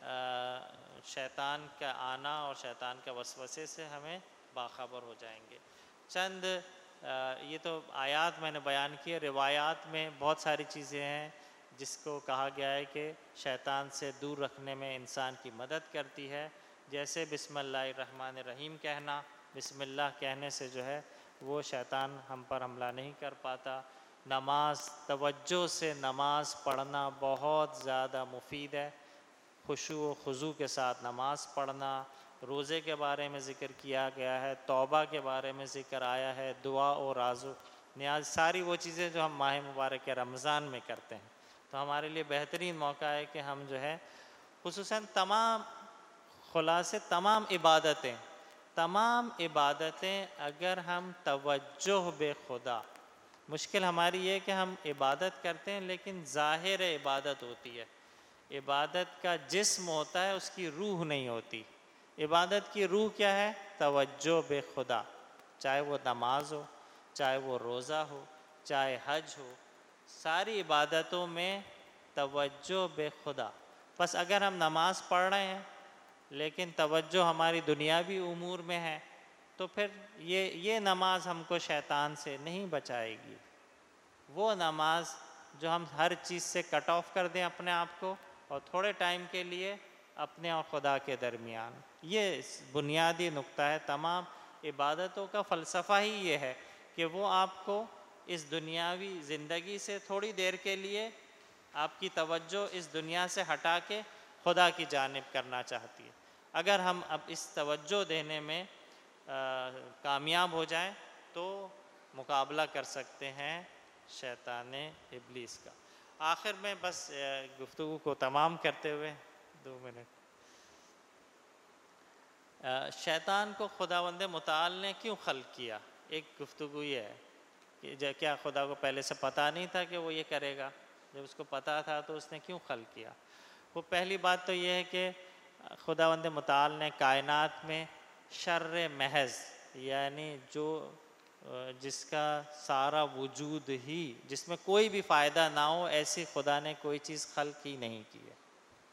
شیطان کا آنا اور شیطان کے وسوسے سے ہمیں باخبر ہو جائیں گے۔ چند یہ تو آیات میں نے بیان کی، روایات میں بہت ساری چیزیں ہیں جس کو کہا گیا ہے کہ شیطان سے دور رکھنے میں انسان کی مدد کرتی ہے، جیسے بسم اللہ الرحمن الرحیم کہنا، بسم اللہ کہنے سے جو ہے وہ شیطان ہم پر حملہ نہیں کر پاتا۔ نماز، توجہ سے نماز پڑھنا بہت زیادہ مفید ہے، خشوع و خضوع کے ساتھ نماز پڑھنا، روزے کے بارے میں ذکر کیا گیا ہے، توبہ کے بارے میں ذکر آیا ہے، دعا اور راز و نیاز، ساری وہ چیزیں جو ہم ماہ مبارک رمضان میں کرتے ہیں، تو ہمارے لیے بہترین موقع ہے کہ ہم جو ہے خصوصاً تمام عبادتیں اگر ہم توجہ بے خدا، مشکل ہماری یہ کہ ہم عبادت کرتے ہیں لیکن ظاہر عبادت ہوتی ہے، عبادت کا جسم ہوتا ہے، اس کی روح نہیں ہوتی۔ عبادت کی روح کیا ہے؟ توجہ بے خدا، چاہے وہ نماز ہو، چاہے وہ روزہ ہو، چاہے حج ہو، ساری عبادتوں میں توجہ بے خدا۔ بس اگر ہم نماز پڑھ رہے ہیں لیکن توجہ ہماری دنیاوی امور میں ہے تو پھر یہ نماز ہم کو شیطان سے نہیں بچائے گی۔ وہ نماز جو ہم ہر چیز سے کٹ آف کر دیں اپنے آپ کو اور تھوڑے ٹائم کے لیے اپنے اور خدا کے درمیان، یہ بنیادی نقطہ ہے۔ تمام عبادتوں کا فلسفہ ہی یہ ہے کہ وہ آپ کو اس دنیاوی زندگی سے تھوڑی دیر کے لیے آپ کی توجہ اس دنیا سے ہٹا کے خدا کی جانب کرنا چاہتی ہے۔ اگر ہم اب اس توجہ دینے میں کامیاب ہو جائیں تو مقابلہ کر سکتے ہیں شیطان ابلیس کا۔ آخر میں بس گفتگو کو تمام کرتے ہوئے 2 منٹ، شیطان کو خداوند متعال نے کیوں خلق کیا؟ ایک گفتگو یہ ہے کہ کیا خدا کو پہلے سے پتہ نہیں تھا کہ وہ یہ کرے گا؟ جب اس کو پتہ تھا تو اس نے کیوں خلق کیا؟ وہ پہلی بات تو یہ ہے کہ خداوند متعال نے کائنات میں شر محض، یعنی جس کا سارا وجود ہی، جس میں کوئی بھی فائدہ نہ ہو، ایسی خدا نے کوئی چیز خلق ہی نہیں کی ہے،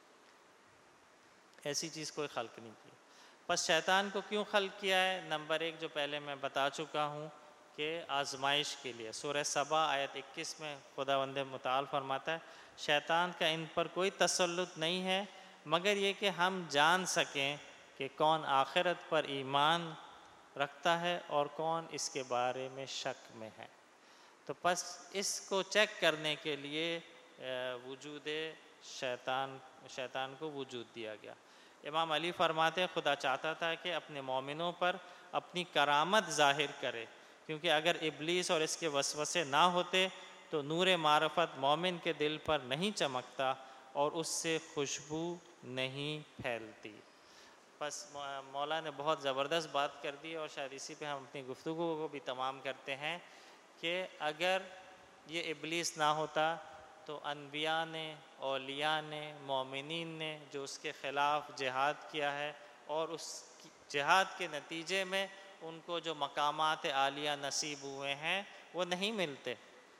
ایسی چیز کوئی خلق نہیں کی۔ پس شیطان کو کیوں خلق کیا ہے؟ نمبر 1 جو پہلے میں بتا چکا ہوں کہ آزمائش کے لیے۔ سورہ سبا آیت 21 میں خداوند متعال فرماتا ہے شیطان کا ان پر کوئی تسلط نہیں ہے مگر یہ کہ ہم جان سکیں کہ کون آخرت پر ایمان رکھتا ہے اور کون اس کے بارے میں شک میں ہے۔ تو پس اس کو چیک کرنے کے لیے وجود شیطان کو وجود دیا گیا۔ امام علی فرماتے ہیں خدا چاہتا تھا کہ اپنے مومنوں پر اپنی کرامت ظاہر کرے کیونکہ اگر ابلیس اور اس کے وسوسے نہ ہوتے تو نور معرفت مومن کے دل پر نہیں چمکتا اور اس سے خوشبو نہیں پھیلتی۔ بس مولا نے بہت زبردست بات کر دی، اور شاید اسی پہ ہم اپنی گفتگو کو بھی تمام کرتے ہیں کہ اگر یہ ابلیس نہ ہوتا تو انبیاء نے، اولیاء نے، مومنین نے جو اس کے خلاف جہاد کیا ہے اور اس جہاد کے نتیجے میں ان کو جو مقامات عالیہ نصیب ہوئے ہیں وہ نہیں ملتے۔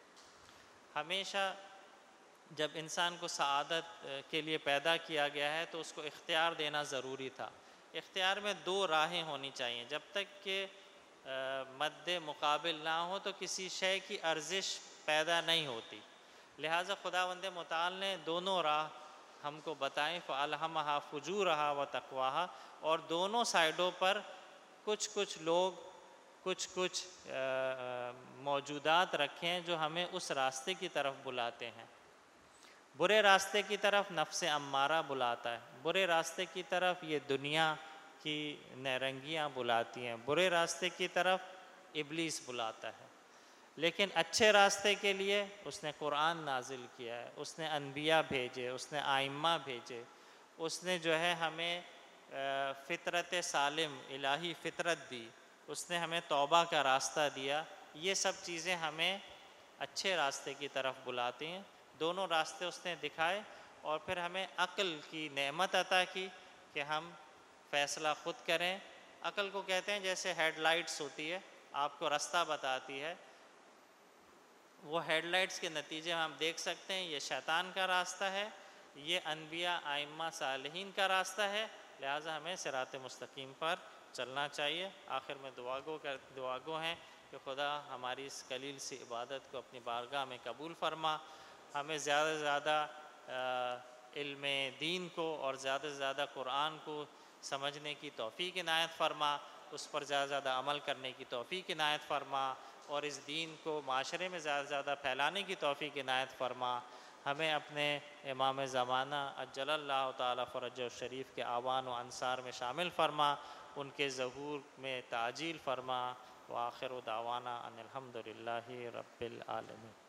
ہمیشہ جب انسان کو سعادت کے لیے پیدا کیا گیا ہے تو اس کو اختیار دینا ضروری تھا۔ اختیار میں دو راہیں ہونی چاہیے، جب تک کہ مد مقابل نہ ہو تو کسی شے کی ارزش پیدا نہیں ہوتی۔ لہٰذا خداوند متعال نے دونوں راہ ہم کو بتائیں، فَأَلْهَمَهَا فُجُورَهَا وَتَقْوَاهَا، اور دونوں سائڈوں پر کچھ لوگ کچھ موجودات رکھیں جو ہمیں اس راستے کی طرف بلاتے ہیں۔ برے راستے کی طرف نفس امارہ بلاتا ہے، برے راستے کی طرف یہ دنیا کی نیرنگیاں بلاتی ہیں، برے راستے کی طرف ابلیس بلاتا ہے۔ لیکن اچھے راستے کے لیے اس نے قرآن نازل کیا ہے، اس نے انبیاء بھیجے، اس نے ائمہ بھیجے، اس نے جو ہے ہمیں فطرت سالم الہی فطرت دی، اس نے ہمیں توبہ کا راستہ دیا۔ یہ سب چیزیں ہمیں اچھے راستے کی طرف بلاتی ہیں۔ دونوں راستے اس نے دکھائے، اور پھر ہمیں عقل کی نعمت عطا کی کہ ہم فیصلہ خود کریں۔ عقل کو کہتے ہیں جیسے ہیڈ لائٹس ہوتی ہے، آپ کو راستہ بتاتی ہے، وہ ہیڈ لائٹس کے نتیجے میں ہم دیکھ سکتے ہیں یہ شیطان کا راستہ ہے، یہ انبیاء ائمہ صالحین کا راستہ ہے، لہٰذا ہمیں صراط مستقیم پر چلنا چاہیے۔ آخر میں دعا گو ہیں کہ خدا ہماری اس قلیل سی عبادت کو اپنی بارگاہ میں قبول فرما، ہمیں زیادہ سے زیادہ علم دین کو اور زیادہ سے زیادہ قرآن کو سمجھنے کی توفیق عنایت فرما، اس پر زیادہ سے زیادہ عمل کرنے کی توفیق عنایت فرما، اور اس دین کو معاشرے میں زیادہ سے زیادہ پھیلانے کی توفیق عنایت فرما۔ ہمیں اپنے امام زمانہ عجل اللہ تعالی فرجہ الشریف کے اعوان و انصار میں شامل فرما، ان کے ظہور میں تعجیل فرما۔ وآخر دعوانا ان الحمد للہ رب العالمین۔